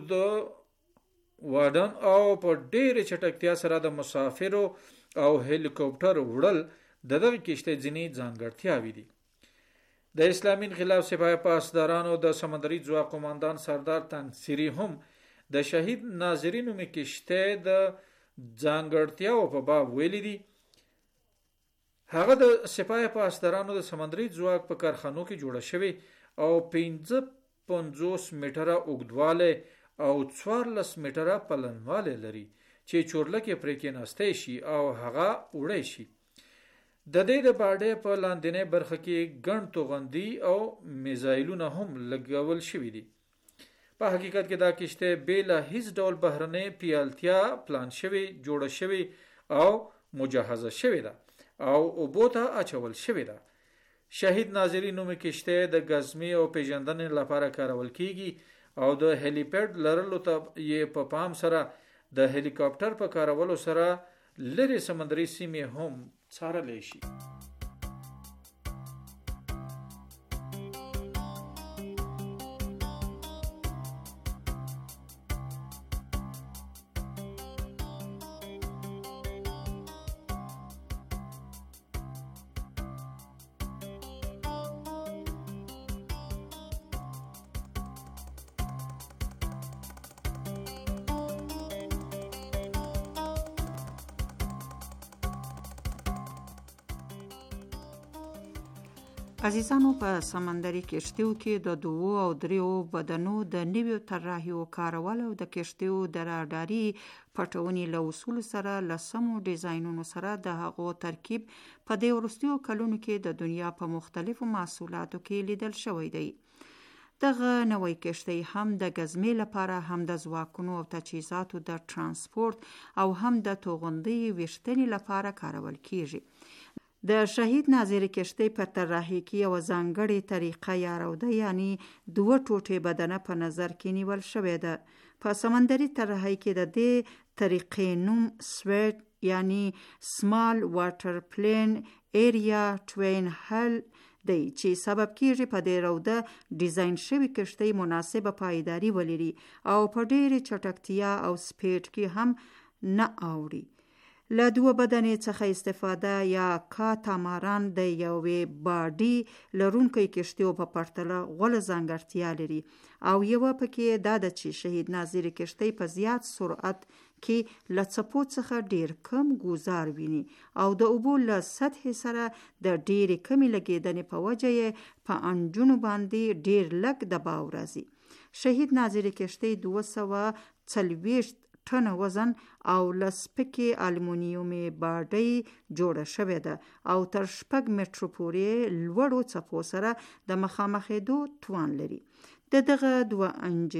اوږد واډن او په ډېرې چټکتیا سره د مسافرو او هلیکوپټر وړل د دغه کشته ځینې ځانګړتیاوې دي. د اسلامي انقلاب سپاه پاسدارانو د سمندري ځواک قوماندان سردار تنگسیری هم د شهید ناظری نومي کشته د ځانګړتیاو په باب ویلي دي. هغه د سپاه پاسدارانو د سمندري ځواک په کارخانو کې جوړه شوی او پنځه پنځوس میټره اوږدواله او څوارلس میټره پلنواله لري چې چورلکه پرې کېناستی شي او هغه وړی شي. د دې د باډې په لاندنۍ برخه کې ګڼ توغندي او میزایلونه هم لګول شوي دي. په حقیقت کې دا کشته بېله هیڅ ډول بهرنۍ پیالتیا پلان شوی، جوړه شوی او مجهزه شوی ده او اوبو ته اچول شوی ده. شهید ناظری نومي کشته د ګزمې او پیژندنې لپاره کارول کیږي او د هلیپیډ لرلو ته یې په پام سره د هلیکاپټر په کارولو سره لرې سمندري سیمې هم څارلی شي. عزیزانو، په سمندري کشتیو کې د دوو او دریو بدنو د نویو طراحیو کارول او د کشتیو د راډاري پټونې له اصولو سره له سمو ډیزاینونو سره د هغو ترکیب په دې وروستیو کلونو کې د دنیا په مختلفو محصولاتو کې لیدل شوی دی. دغه نوې کشتۍ هم د ګزمې لپاره، هم د ځواکونو او تجهیزاتو د ترانسپورت او هم د توغندۍ ویشتنې لپاره کارول کیږي. د شهید ناظری کشتۍ په طراحي کې یوه ځانګړې طریقه یا روده یعنی دوه ټوټې بدنه په نظر کې نیول شوې ده. په سمندري طراحي کې د دې طریقې نوم سویټ یعنی سمال واټر پلین ایریا ټوین هل دی، چې سبب کیږي په دې روده ډیزاین شوی کشتۍ مناسبه پایداری ولري او په ډېرې چټکتیا او سپیډ کې هم نه اوړي. له دوه بدنې څخه استفاده یا کاتاماران د یوې باډي لرونکي کشتیو په پرتله غوره ځانګړتیا لري او یوه پکې دا ده چې شهید ناظری کشتۍ په زیات سرعت کې له څپو څخه ډیر کم ګوزار ویني او د اوبو له سطحې سره د ډیرې کمې لګېدنې په وجه یې په انجونو باندې ډیر لږ دباو راځي. شهید ناظری کشتۍ دوه سوه څلوېښت ټنه وزن او له سپکې المونیومي باډۍ جوړه شوې ده او تر شپږ مترو پورې لوړو څپو سره د مخامخېدو توان لري. د دغه دوه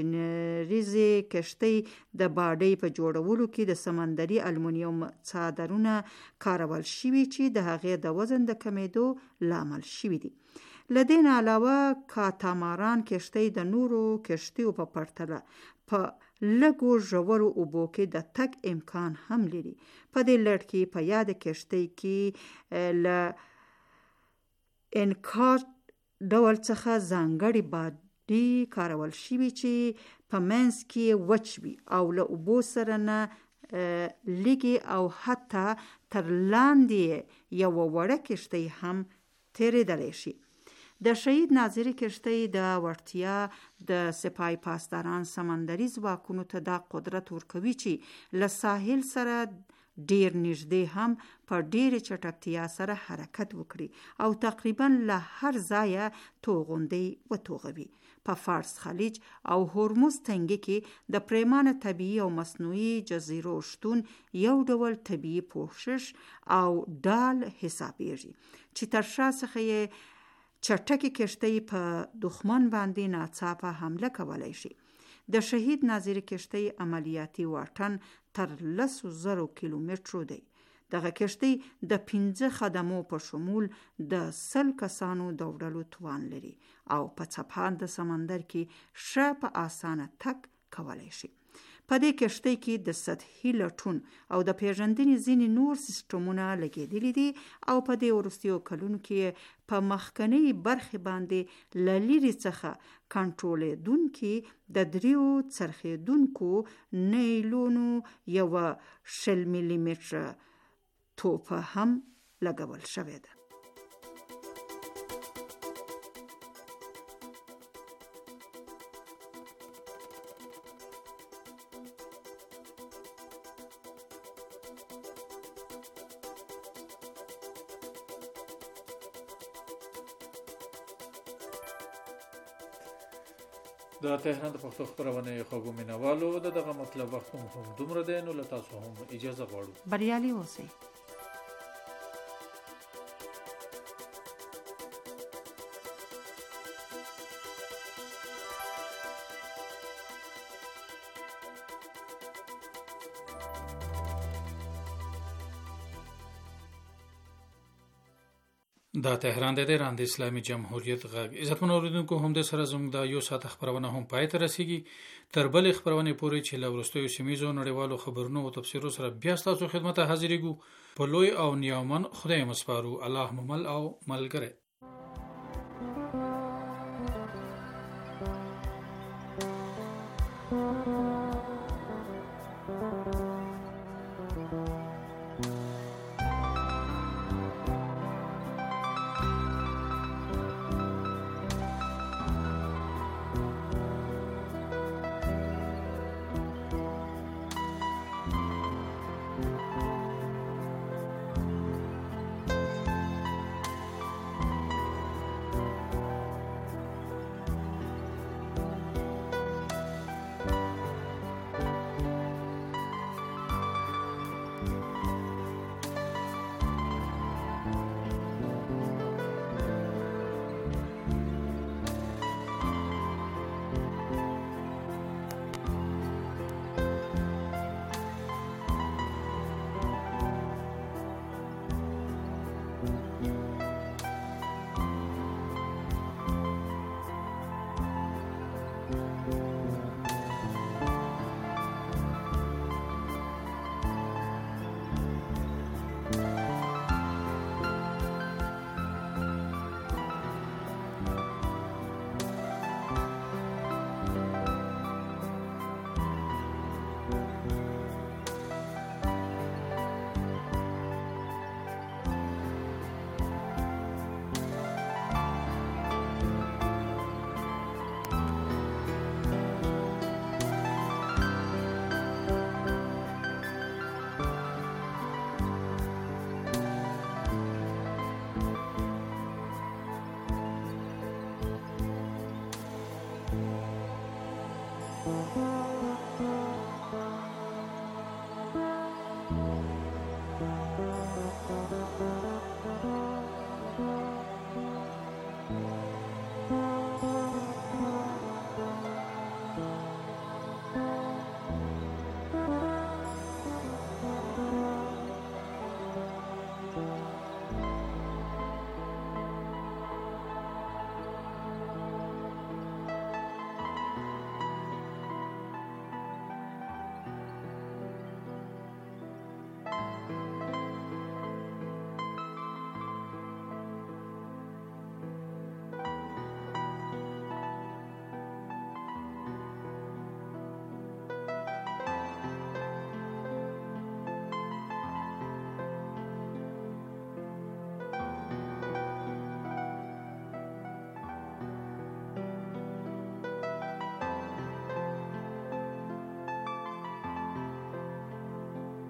انجنیریزې کشتۍ د باډۍ په جوړولو کې د سمندري المونیوم څادرونه کارول شوي چې د هغې د وزن د کمېدو لامل شوي دي. له دې نه علاوه کاتاماران کشتۍ د نورو کشتیو په پرتله په لږو ژورو اوبو کې د تګ امکان هم لري. په دې لړ کې په یاد کشتۍ کې له انکار ډول څخه ځانګړي باډي کارول شوي چې په منځ کې وچ وي او له اوبو سره نه لږې او حتی تر لاندې یوه وړه کښتۍ هم تېرېدلی شي. د شهید ناظري کښتۍ د وړتیا د سپای پاسداران سمندري ځواکونو ته دا قدرت ورکوي چې له ساحل سره ډیر نږدې هم په ډیرې چټکتیا سره حرکت وکړي او تقریبا له هر ځایه توغندۍ وتوغوي. په فارس خلیج او هرمز تنګي کې د پریمانه طبیعي او مصنوعي جزیرو شتون یو ډول طبیعي پوښښ او ډال حسابېږي چې تر شا څخه یې چټکې کښتۍ په دښمن باندې ناڅاپه حمله کولی شي. د شهید ناظري کښتۍ عملیاتي واټن تر لسو زرو کیلومترو دی. دغه کښتۍ د پنځه خدمو په شمول د سل کسانو د وړلو توان لري او په څپاند سمندر کې ښه په اسانه تګ کولی شي. په دې کښتۍ کې د سطحي لټون او د پیژندنې ځینې نور سیسټمونه لګېدلي دي او په دې وروستیو کلونو کې په مخکنۍ برخې باندې له لرې څخه کنټرولېدونکي د دریو څرخېدونکو نیلونو یوه شل ملي متره توپه هم لګول شوې ده. د تهران د پښتو خپرونې خوږو مینوالو د دغه مطلب وخت هم دومره دی، نو له تاسو هم اجازه غواړو بریالي اوسئ. دا تهران د ایران د اسلامي جمهوریت غږ. عزتمن اوریدونکو، هم د سره زموږ د یو ساعت خبرونه هم پای ته رسیږي. تر بلې خبرونه پورې چې له وروستیو سیمه‌ییزو نړیوالو خبرونو او تفسیرو سره بیا ستاسو خدمت ته حاضرېږو. په لوی او نیامن خدای مسپارو. الله ممل او ملګری. Thank you.